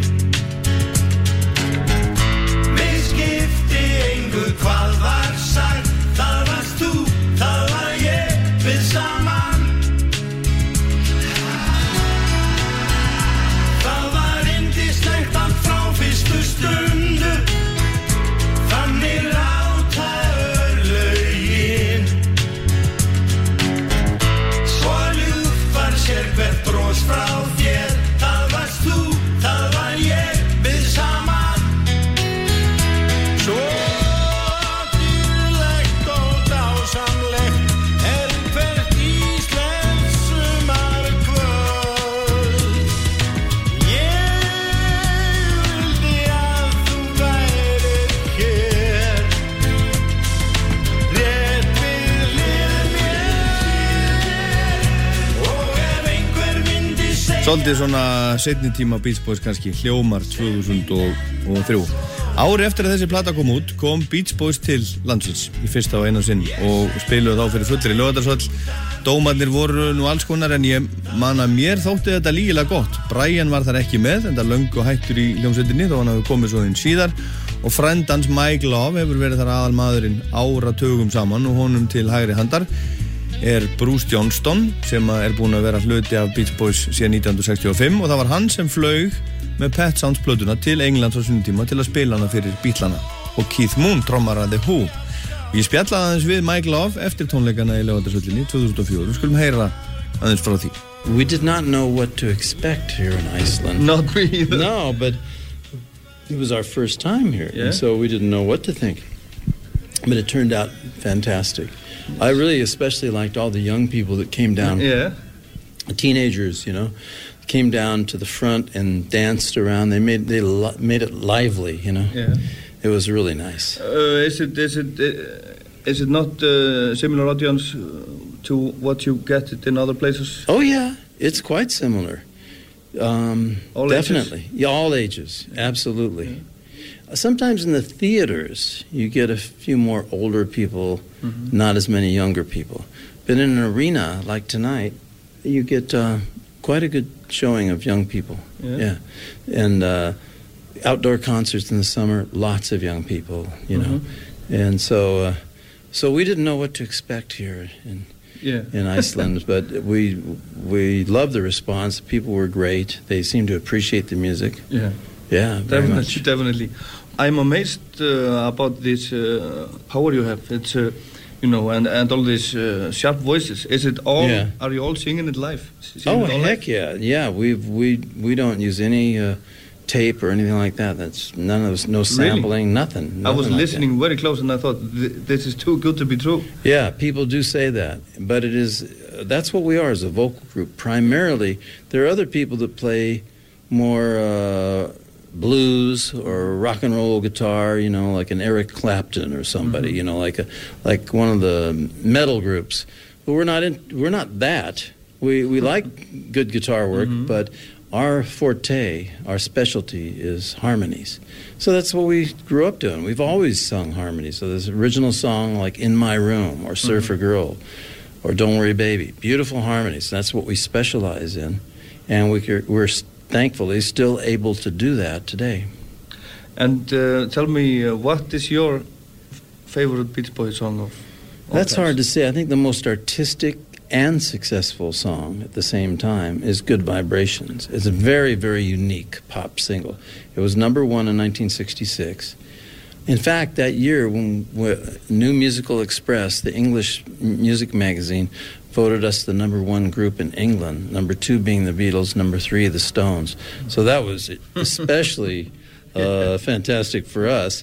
Mér skipti engu hvað var sagt, það varst þú, það var ég, við saman. Það var yndislegt allt frá fyrstu stundu, þannig láta örlögin. Svo ljúft var sér hvert bros frá þér, það varst þú, það var ég, við saman. Svo dýrlegt og dásamlegt er hvert íslenskt sumarkvöld. Svolítið svona seinni tíma Beach Boys kannski, hljómar 2003. Ári eftir að þessi plata kom út, kom Beach Boys til landsins í fyrsta og eina sinn og spiluðu þá fyrir fullri Laugardalshöll. Dómarnir voru nú alls konar en ég man að mér þótti þetta lígilega gott. Brian var þar ekki með, en það löngu hættur í hljómsveitinni þó hann hafi komið svo inn síðar og frændans Mike Love hefur verið þar aðalmaðurinn áratugum saman og honum til hægri handar er Bruce Johnston sem er búinn að vera hluti af Beach Boys síðan 1965 og það var hann sem flaug með Pet Sounds plötuna til Englands á sínum tíma til að spila hana fyrir Beatlana og Keith Moon trommara The Who. Ég spjallaði aðeins við Mike Love eftir tónleikana í Laugardalshöllinni 2004. Við skulum heyra aðeins frá því. We did not know what to expect here in Iceland. Not me either. No, but it was our first time here, and so we didn't know what to think. But it turned out fantastic. I really especially liked all the young people that came down. Yeah. Teenagers, you know, came down to the front and danced around. They made it lively, you know. Yeah. It was really nice. Is it not similar audience to what you get in other places? Oh yeah, it's quite similar. All definitely. ages? Yeah, all ages. Absolutely. Sometimes in the theaters, you get a few more older people, not as many younger people. But in an arena like tonight, you get quite a good showing of young people. Yeah. And outdoor concerts in the summer, lots of young people, you know. And so we didn't know what to expect here in Iceland, but we loved the response. People were great. They seemed to appreciate the music. Yeah, very much. Definitely. I'm amazed about this power you have. It's you know, and all these sharp voices. Is it all? Yeah. Are you all singing it live? Heck yeah. We don't use any tape or anything like that. That's none of this, no sampling, nothing. I was like listening very close, and I thought this is too good to be true. Yeah, people do say that, but it is. That's what we are as a vocal group. Primarily, there are other people that play more blues or rock and roll guitar, you know, like an Eric Clapton or somebody, you know, like one of the metal groups. But we're not that. We like good guitar work, but our forte, our specialty is harmonies. So that's what we grew up doing. We've always sung harmonies. So this original song like In My Room or Surfer Girl or Don't Worry Baby, beautiful harmonies. That's what we specialize in, and we're thankfully still able to do that today. And tell me, what is your favorite Beach Boys song of all That's times? hard to say. I think the most artistic and successful song at the same time is Good Vibrations. It's a very, very unique pop single. It was #1 in 1966. In fact, that year when New Musical Express, the English music magazine, voted us the #1 group in England, #2 being the Beatles, #3 the Stones. So that was especially fantastic for us.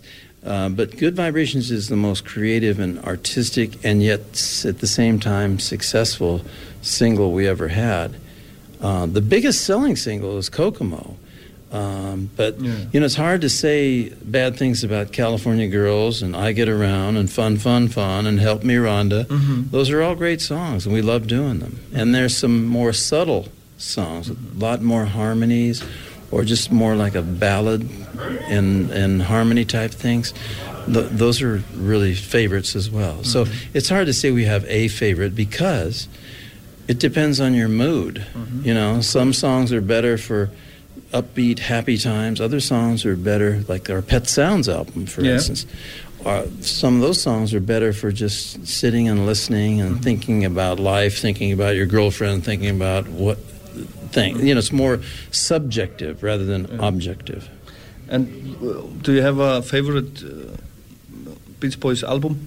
But Good Vibrations is the most creative and artistic and yet at the same time successful single we ever had. The biggest selling single is Kokomo. But, you know, it's hard to say bad things about California Girls and I Get Around and Fun, Fun, Fun and Help Me Rhonda. Those are all great songs and we love doing them. And there's some more subtle songs, a lot more harmonies or just more like a ballad and harmony type things. Those are really favorites as well. So it's hard to say we have a favorite because it depends on your mood. You know, some songs are better for upbeat, happy times. Other songs are better, like our Pet Sounds album, for instance. Some of those songs are better for just sitting and listening and thinking about life, thinking about your girlfriend, thinking about what thing. You know, it's more subjective rather than objective. And do you have a favorite Beach Boys album?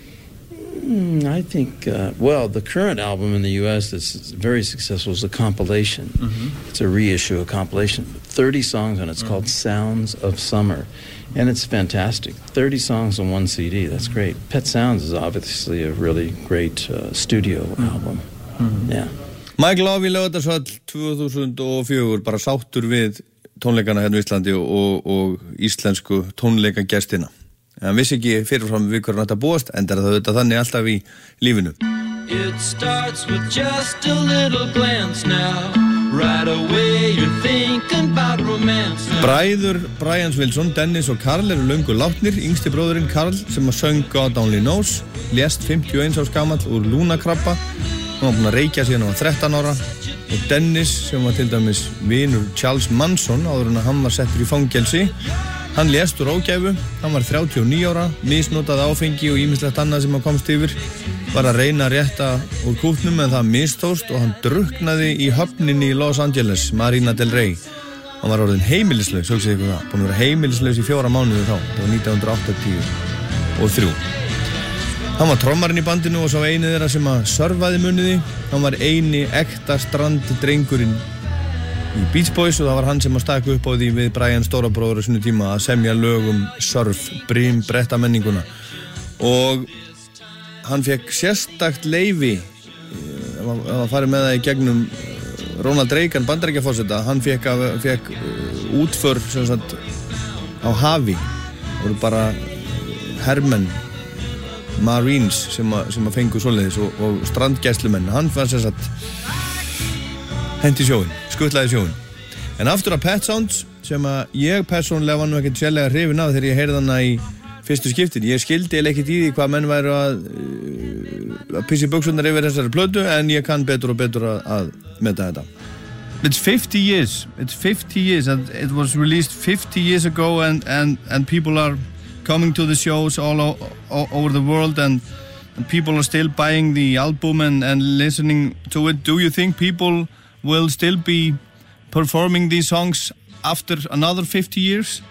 I think, well, the current album in the U.S. that's very successful is a compilation. It's a reissue, a compilation. 30 songs on it. It's called Sounds of Summer. And it's fantastic. 30 songs on one CD. That's great. Pet Sounds is obviously a really great studio album. Yeah. Michael Love í Laugardalshöll 2004, bara sáttur við tónleikana hérna í Íslandi og íslensku tónleikagestina. Hann vissi ekki fyrirfram við hverju nætti að búast, enda það auðvitað þannig alltaf í lífinu. It starts with just a little glance now. Right away you're thinking about romance now. Bræður Brian Wilson, Dennis og Carl eru löngu látnir. Yngsti bróðurinn Carl sem að söng God Only Knows lést 51 árs gamall úr lúnakrabba. Hann var búinn að reykja síðan hann var 13 ára. Og Dennis sem var til dæmis vinur Charles Manson áður en að hann var settur í fangelsi. Hann lést úr ógæfu, hann var 39 ára, misnotaði áfengi og ýmislegt annað sem hann komst yfir, var að reyna að rétta úr kútnum en það mistókst og hann drukknaði í höfninni í Los Angeles, Marina del Rey. Hann var orðinn heimilislaus, hugsið ykkur það, búinn að vera heimilislaus í 4 mánuði þá, það var 1983. Hann var trommarinn í bandinu og sá eini þeirra sem að surfaði muniði, hann var eini ekta stranddrengurinn í Beach Boys og það var hann sem að staka upp á því við Brian stórabróður á svona tíma að semja lögum surf, bretta menninguna og hann fekk sérstakt leyfi að fara með það í gegnum Ronald Reagan Bandaríkjaforseta, hann fekk útför sem sagt á hafi, það voru bara hermenn Marines sem að fengu svoleiðis og strandgæslumenn, hann var sem sagt hendi sjóin, skuttlaði sjóin. En aftur að Pet Sounds sem að ég persónulega var nú ekkert sérlega hrifinn af þegar ég heyrði hana í fyrstu skiptin. Ég skildi ekkert í því hvað menn væru að pissi buxurnar yfir þessari plötu en ég kann betur og betur að meta þetta. It's 50 years. It's 50 years. And it was released 50 years ago and people are coming to the shows all over the world and people are still buying the album and listening to it. Do you think people will still be performing these songs after another 50 years?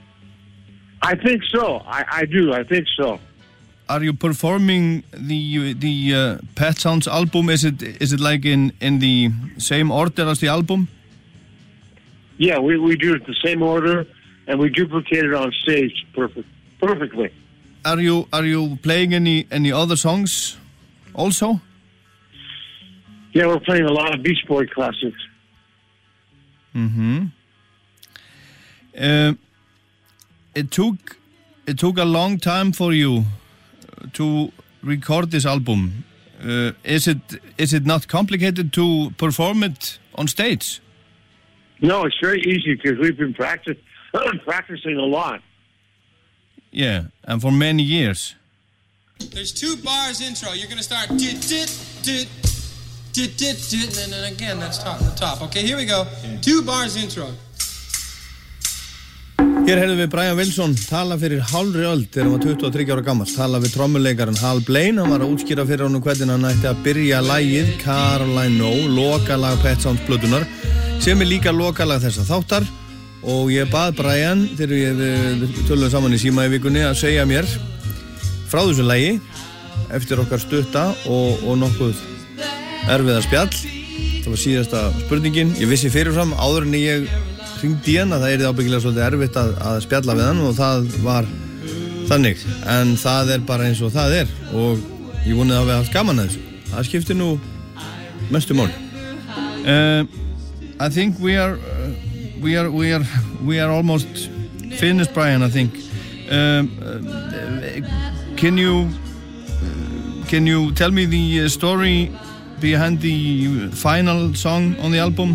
I think so. I do. I think so. Are you performing the Pet Sounds album? Is it like in the same order as the album? Yeah, we do it the same order, and we duplicate it on stage perfectly. Are you playing any other songs also? Yeah, we're playing a lot of Beach Boy classics. It took a long time for you to record this album. Is it not complicated to perform it on stage? No, it's very easy because we've been practicing a lot. Yeah, and for many years. There's 2 bars intro. You're gonna start dit dit dit dit dit dit, and then again that's the top. Okay, here we go. 2 bars intro. Hér heyrðum við Brian Wilson tala fyrir hálfri öld þegar hann var 23 ára gamall, tala við trommuleikaran Hal Blaine, hann var að útskýra fyrir honum hvernig hann ætti að byrja lagið Caroline No, lokalag Pet Sounds plötunar, sem líka lokalag þessa þáttar og ég bað Brian þegar við töluðum saman í síma í vikunni að segja mér frá þessu lagi eftir okkar stutta og nokkuð erfiða spjall. Það var síðasta spurningin, ég vissi fyrirfram áður en ég hringdi í hann að það yrði ábyggilega svolítið erfitt að spjalla við hann og það var Þannig, en það bara eins og það og ég vonið að við haft gaman að þessu. Það skiptir nú mestu máli. I think we are almost finished, Brian, I think. Can you tell me the story behind the final song on the album?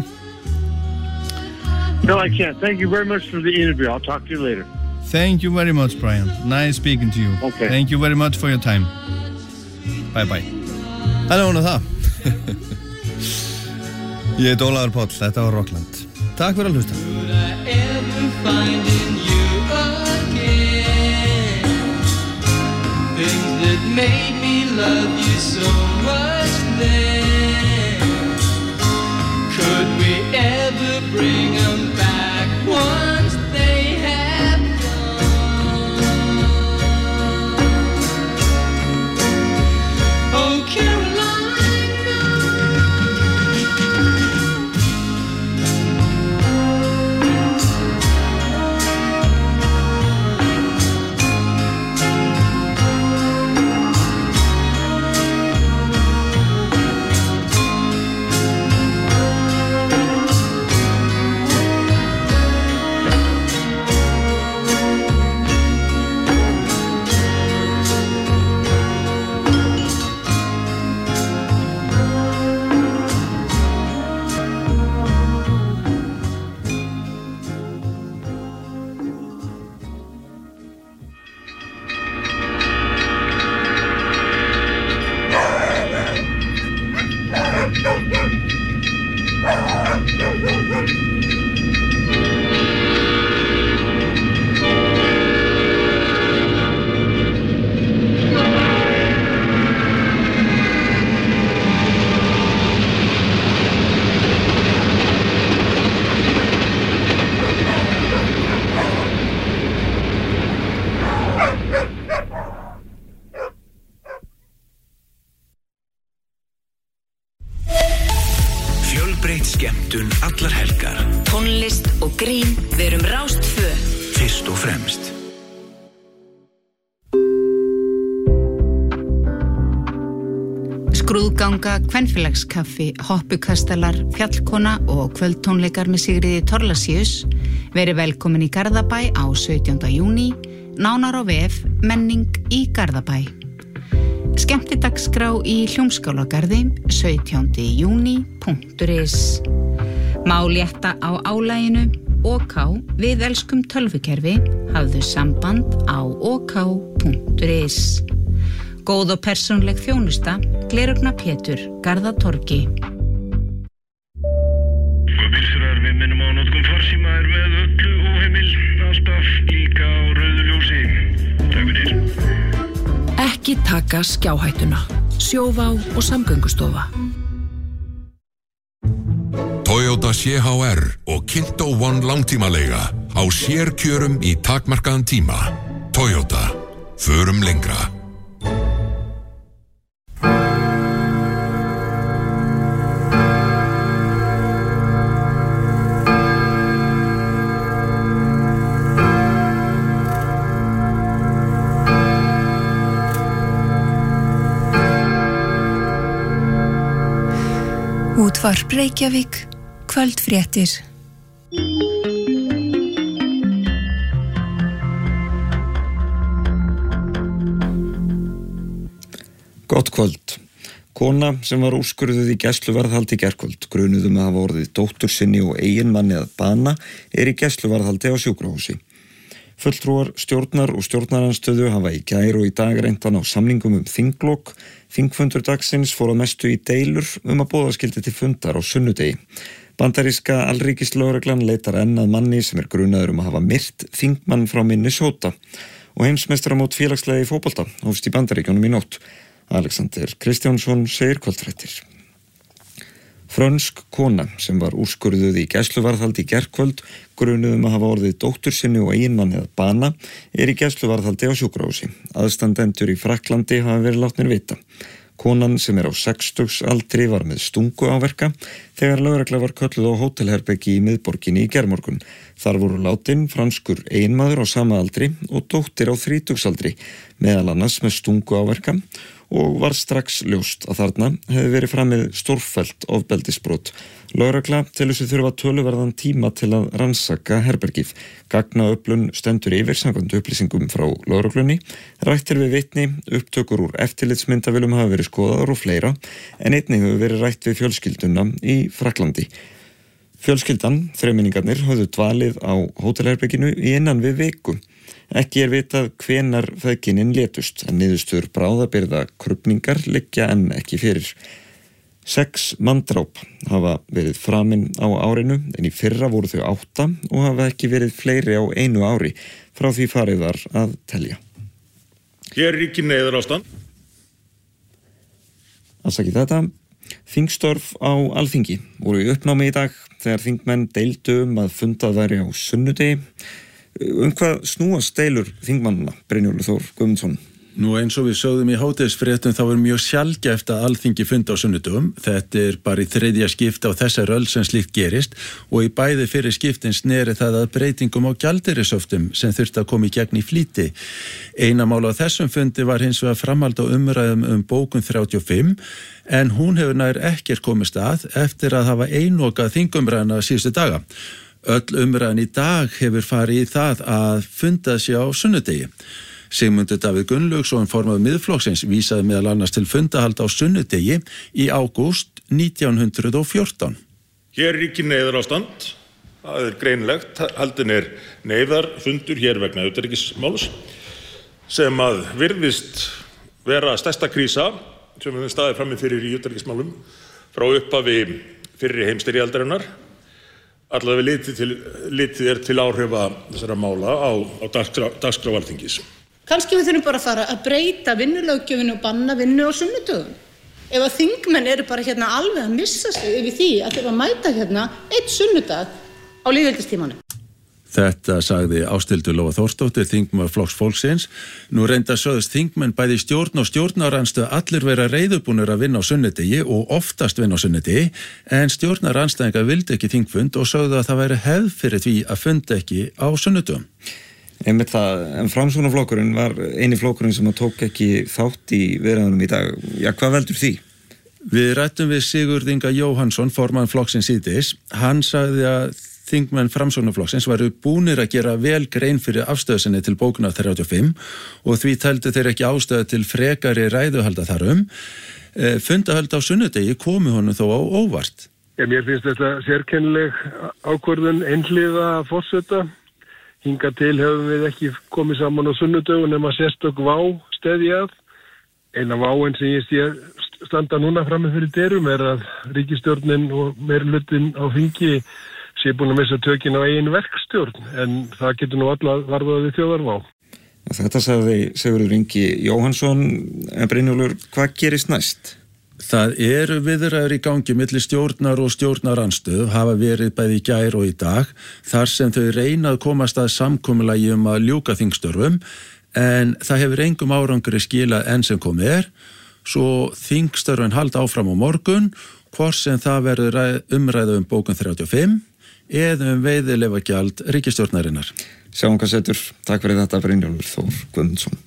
No, I can't. Thank you very much for the interview. I'll talk to you later. Thank you very much, Brian. Nice speaking to you. Okay. Thank you very much for your time. Bye-bye. Það hún það. Ég heit Ólafur Páll, þetta var Rockland. Takk fyrir að hlusta. Things that made me love you so much then. Could we ever bring them back once they have gone? Oh, Carolina. Skemmtun allar helgar. Tónlist og grín, við erum Rás 2. Fyrst og fremst. Skrúðganga, kvenfélagskaffi, hoppukastalar, fjallkona og kvöldtónleikar með Sigríði Thorlacius. Verið velkomin í Garðabæ á 17. júní, nánar á vef Menning í Garðabæ. Skemmtidagskrá í Hljómskálagarði 17. júní.is. Má létta á álaginu. OK, við elskum tölvukerfi, hafðu samband á ok.is. Góð og persónleg þjónusta, Glerugna Pétur, Garðatorgi. Bílstjórar, við minnum á notkun farsíma með öllu óheimil, alltaf líka á rauðu ljósi. Takk fyrir. Ekki taka skjáhættuna. Sjóvá og Samgöngustofa. Toyota CHR og Kinto One langtímaleiga á sérkjörum í takmarkaðan tíma. Toyota. Förum lengra. Útvarp Reykjavík, kvöldfréttir. Gott kvöld. Kona sem var úrskurðuð í gæsluvarðhaldi í gærkvöld, grunuð að hafa orðið dóttur sinni og eiginmanni að bana, í gæsluvarðhaldi á sjúkrahúsi. Fulltrúar stjórnar og stjórnarandstöðu hafa í gær og í dag reynt að ná samningum þinglok. Þingfundur dagsins fór að mestu í deilur að boða skyldi til fundar á sunnudegi. Bandaríska alríkislögreglan leitar enn að manni sem grunaður að hafa myrt þingmann frá Minnesota og heimsmeistaramót félagslega í fótbolta hófst í Bandaríkjunum í nótt. Alexander Kristjánsson segir kvöldfréttir. Frönsk kona sem var úrskurðuð í gæsluvarðhaldi í gærkvöld, grunuð að hafa orðið dóttur sinni og eiginmanni að bana, í gæsluvarðhaldi á sjúkrahúsi. Aðstandendur í Frakklandi hafa verið látnir vita. Konan sem er á 60-aldri var með stunguáverka þegar lögregla var kölluð á hótelherbergi í miðborginni í gærmorgun. Þar voru látin franskur eiginmaður á sama aldri og dóttir á 30-aldri, meðal annars með stunguáverka, og var strax ljóst að þarna hefði verið framið stórfellt ofbeldisbrot. Lögregla telur sig þurfa töluverðan tíma til að rannsaka herbergið. Gagnaöflun stendur yfir samkvæmt upplýsingum frá lögreglunni. Rættir við vitni, upptökur úr eftirlitsmyndavélum hafa verið skoðaðar og fleira, en einnig hefur verið rætt við fjölskylduna í Frakklandi. Fjölskyldan, þremenningarnir, höfðu dvalið á hótelherberginu í innan við viku. Ekki er vitað hvenar feðginin létust, en niðurstöður bráðabirgða krufningar liggja enn ekki fyrir. 6 manndráp hafa verið framin á árinu, en í fyrra voru þau 8 og hafa ekki verið fleiri á einu ári frá því farið var að telja. Hér ríkir neyðarástand. Afsakið þetta. Þingstörf á Alþingi voru í uppnámi í dag þegar þingmenn deildu að fundað væri á sunnudegi. Hvað snúast deilur þingmannana, Brynjólfur Þór Guðmundsson? Nú eins og við sögðum í hádegisfréttum þá er mjög sjaldgæft að Alþingi funda á sunnudögum. Þetta er bara í 3. skipti á þessar öld sem slíkt gerist og í bæði fyrir skiptin sneri það að breytingum á gjaldeyrisöftum sem þurfti að koma í gegn í flýti. Eina mál á þessum fundi var hins vegar framhald á umræðum bókun 35 en hún hefur nær ekkert komist að eftir að hafa einokað þingumræðina síðustu daga. Öll umræðan í dag hefur farið í það að funda sig á sunnudegi. Sigmundur Davíð Gunnlaugsson, formaður Miðflokksins, vísaði meðal annars til fundahald á sunnudegi í ágúst 1914. Hér ríkir neyðarástand. Það er greinlegt. Haldinn er neyðarfundur hér vegna utanríkismáls sem að virðist vera stærsta krísa sem við staðið frammi fyrir í utanríkismálum frá upphafi fyrri heimsstyrjaldarinnar. Allavega litið er til áhrifa þessara mála á dagskrá Alþingis. Kannski við þurfum bara að fara að breyta vinnulöggjöfinu og banna vinnu á sunnudögum. Ef að þingmenn eru bara hérna alveg að missa sig yfir því að þeirra mæta hérna 1 sunnudag á lýðveldistímanum. Þetta sagði Ásthildur Lóa Þórsdóttir, þingmaður Flokks fólksins. Nú reynda sögðust þingmenn bæði stjórn og stjórnarandstöð allir vera reiðubúnir að vinna á sunnudegi og oftast vinna á sunnudegi, en stjórnarandstæðingar vildi ekki þingfund og sögðu að það væri hefð fyrir því að funda ekki á sunnudögum. Einmitt það, en Framsóknarflokkurinn var eini flokkurinn sem tók ekki þátt í viðræðunum í dag. Já, hvað veldur því? Við rættum við Sigurð Inga Jóhannsson, formann flokksins síðdegis. Hann sagði að þingmenn Framsóknarflokksins væru búnir að gera vel grein fyrir afstöðu sinni til bókunar 35 og því teldu þeir ekki ástæðu til frekari ræðuhalda þarum. Fundahöld á sunnudegi komu honum þó á óvart. Mér finnst þetta sérkennileg ákvörðun einhliða forseta. Hingað til höfum við ekki komið saman á sunnudögun nema sérstök vá steðjað. Eina váin sem ég sé standa núna frammi fyrir dyrum er að ríkisstjórnin og meirihlutin á þingi sé búin að missa tökin á eigin verkstjórn, en það getur nú alla varðað við þjóðarvá. Þetta sagði Sigurður Ingi Jóhannsson. Brynjólfur, hvað gerist næst? Það eru viðræður í gangi milli stjórnar og stjórnarandstöð, hafa verið bæði í gær og í dag, þar sem þau reyna að komast að samkomulagi að ljúka þingstörfum, en það hefur engum árangri skilað enn sem komið svo þingstörfin halda áfram á morgun, hvort sem það verður umræða bókun 35 eða veiðileyfagjald ríkisstjórnarinnar. Sjáum hvað setur. Takk fyrir þetta, Brynjólfur Þór Guðmundsson.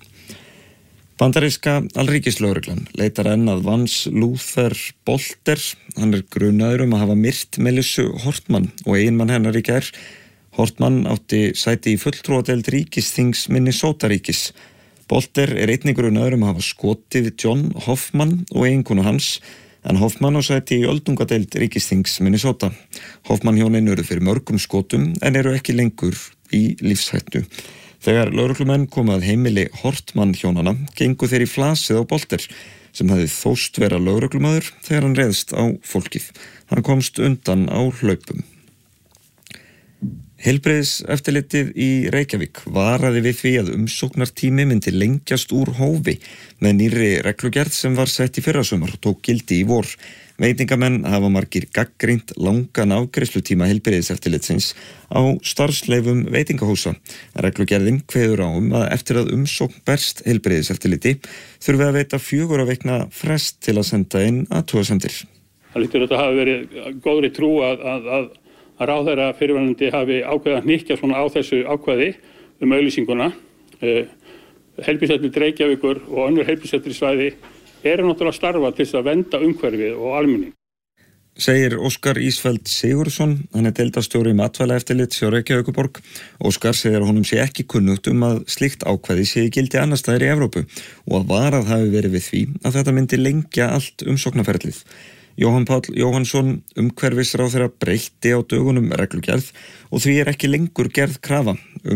Bandaríska alríkislögreglan leitar enn að Vance Luther Bolter. Hann er grunaður að hafa myrt Melissu Hortmann og eiginmann hennar í gær. Hortmann átti sæti í fulltrúadeild ríkisþings Minnesota ríkis. Bolter er einnig grunaður að hafa skotið John Hoffman og eiginkonu hans, en Hoffman á sæti í öldungadeild ríkisþings Minnesota. Hoffman hjónin eru fyrir mörgum skotum en eru ekki lengur í lífshættu. Þegar lögreglumenn komu að heimili Hortmann hjónana, gengu þeir í flasið á Bolter, sem hafði þóst vera lögreglumaður þegar hann reiðst á fólkið. Hann komst undan á hlaupum. Heilbrigðiseftirlitið í Reykjavík varaði við því að umsóknartími myndi lengjast úr hófi með nýrri reglugerð sem var sett í fyrrasumar og tók gildi í vor. Veitingamenn hafa margir gagnrýnt langan afgreiðslutíma heilbrigðiseftirlitsins á starfsleyfum veitingahúsa. Reglugerðin kveður á að eftir að umsókn berst heilbrigðiseftirliti þurfi að veita 4 vikna frest til að senda inn athugasemdir. Það lítur að þetta hafi verið góðri trú að ráðherra fyrirvænandi hafi ákveðið að hnykkja svona á þessu ákvæði auglýsinguna. Heilbrigðiseftirlit Reykjavíkur og önnur heilbrigðiseftirlitssvæði eru náttúrulega að starfa til þess að vernda umhverfið og almenning. Segir Óskar Ísfeld Sigurðsson, hann deildarstjóri matvælaeftirlits hjá Reykjavíkurborg. Óskar segir að honum sé ekki kunnugt að slíkt ákvæði sé í gildi annars staðar í Evrópu og að varað hafi verið við því að þetta myndi lengja allt umsóknarferlið. Jóhann Páll Jóhannsson, umhverfisráðherra, breytti á dögunum reglugerð og því ekki lengur gerð krafa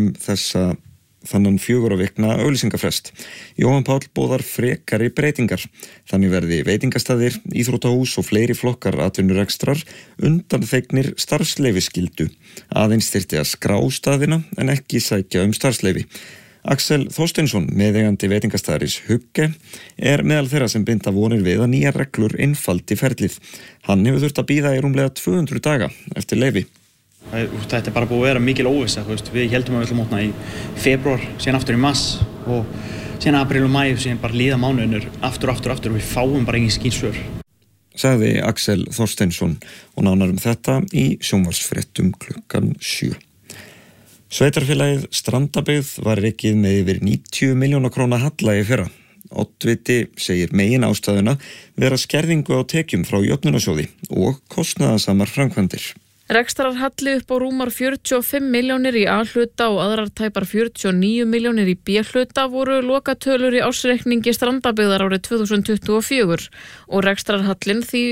þannig 4 vikna auglýsingafrest. Jóhann Páll boðar frekari breytingar. Þannig verði veitingastæðir, íþróttahús og fleiri flokkar atvinnurekstrar undanþegnir starfsleyfisskyldu. Aðeins þyrfti að skrá staðina en ekki sækja starfsleyfi. Axel Þorsteinsson, meðeigandi veitingastæðaris Hugge, meðal þeirra sem binda vonir við að nýjar reglur einfaldi ferlið. Hann hefur þurft að bíða í rúmlega 200 daga eftir leyfi. Þetta bara búið að vera mikil óvissa, við heldum að við ætlum að opna í febrúar, síðan aftur í mars og síðan apríl og maí, síðan bara líða mánuðinur aftur og við fáum bara engin skýrsvör. Sagði Axel Þorsteinsson og nánar þetta í sjónvarpsfréttum klukkan 7. Sveitarfélagið Strandabyggð var rekið með yfir 90 milljóna króna halla í fyrra. Oddviti segir megin ástæðuna vera skerðingu á tekjum frá jöfnunarsjóði og kostnaðarsamar framkvæmdir. Rekstrarhalli upp á rúmar 45 milljónir í A-hluta og aðrar tæpar 49 milljónir í B-hluta voru lokatölur í ársreikningi Strandabyggðar árið 2024 og rekstrarhallin því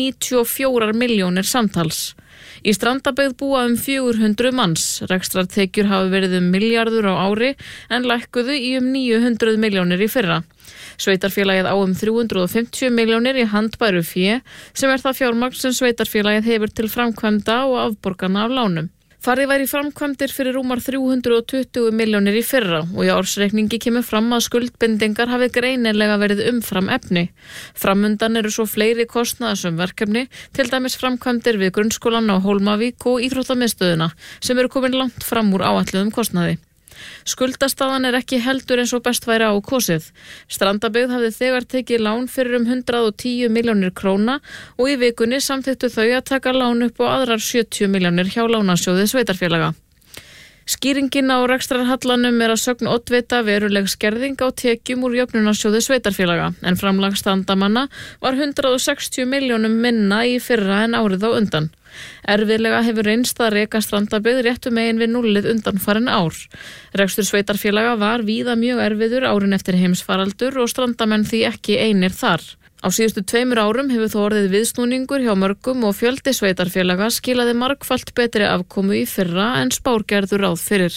94 milljónir samtals. Í Strandabyggð búa 400 manns, rekstrartekjur hafa verið milljarður á ári en lækkuðu í 900 milljónir í fyrra. Sveitarfélagið á 350 milljónir í handbæru fé sem það fjármagn sem sveitarfélagið hefur til framkvæmda og afborgana af lánum. Farið væri framkvæmdir fyrir rúmar 320 milljónir í fyrra og í ársreikningi kemur fram að skuldbindingar hafi greinilega verið umfram efni. Framundan eru svo fleiri kostnaðarsöm verkefni, til dæmis framkvæmdir við grunnskólan á Hólmavík og íþróttamiðstöðina sem eru komin langt fram úr áætluðum kostnaði. Skuldastaðan ekki heldur eins og best væri á kosið. Strandabyggð hafði þegar tekið lán fyrir 110 milljónir króna og í vikunni samþykktu þau að taka lán upp á aðrar 70 milljónir hjá lánasjóði sveitarfélaga. Skýringin á rekstrarhallanum að sögn oddvita veruleg skerðing á tekjum úr jöfnunarsjóði sveitarfélaga en framlag strandamanna var 160 milljónum minna í fyrra en árið á undan. Erfiðlega hefur reynst að reka Strandabyggð réttu megin við núllið undanfarin ár. Rekstur sveitarfélaga var víða mjög erfiður árin eftir heimsfaraldur og strandamenn því ekki einir þar. Á síðustu 2 árum hefur þó orðið viðsnúningur hjá mörgum og fjöldi sveitarfélaga skilaði margfalt betri afkomu í fyrra en spárgerður ráð fyrir.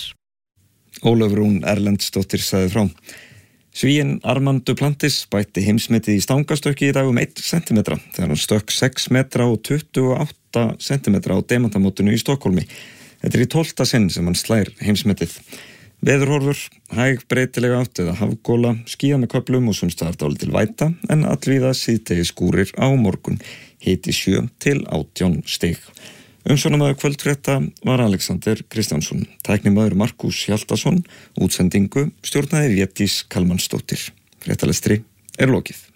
Ólöf Rún Erlendsdóttir sagði frá. Svíinn Armand Duplantis bætti heimsmetið í stangastökki í dag 1 cm þegar hann stökk 6 metra og 28 cm á demantamótinu í Stokkólmi. Þetta í 12. sinn sem hann slær heimsmetið. Veðurhorfur, hæg breytilega átt eða hafgóla, skýjað með köflum og sumstaðar dálítil væta en allvíða síðdegis skúrir á morgun. Hiti 7 til 18 stig. Umsjónamaður kvöldfrétta var Alexander Kristjánsson, tæknimaður Markus Hjaltason, útsendingu stjórnaði Védís Kalmansdóttir. Fréttalestri lokið.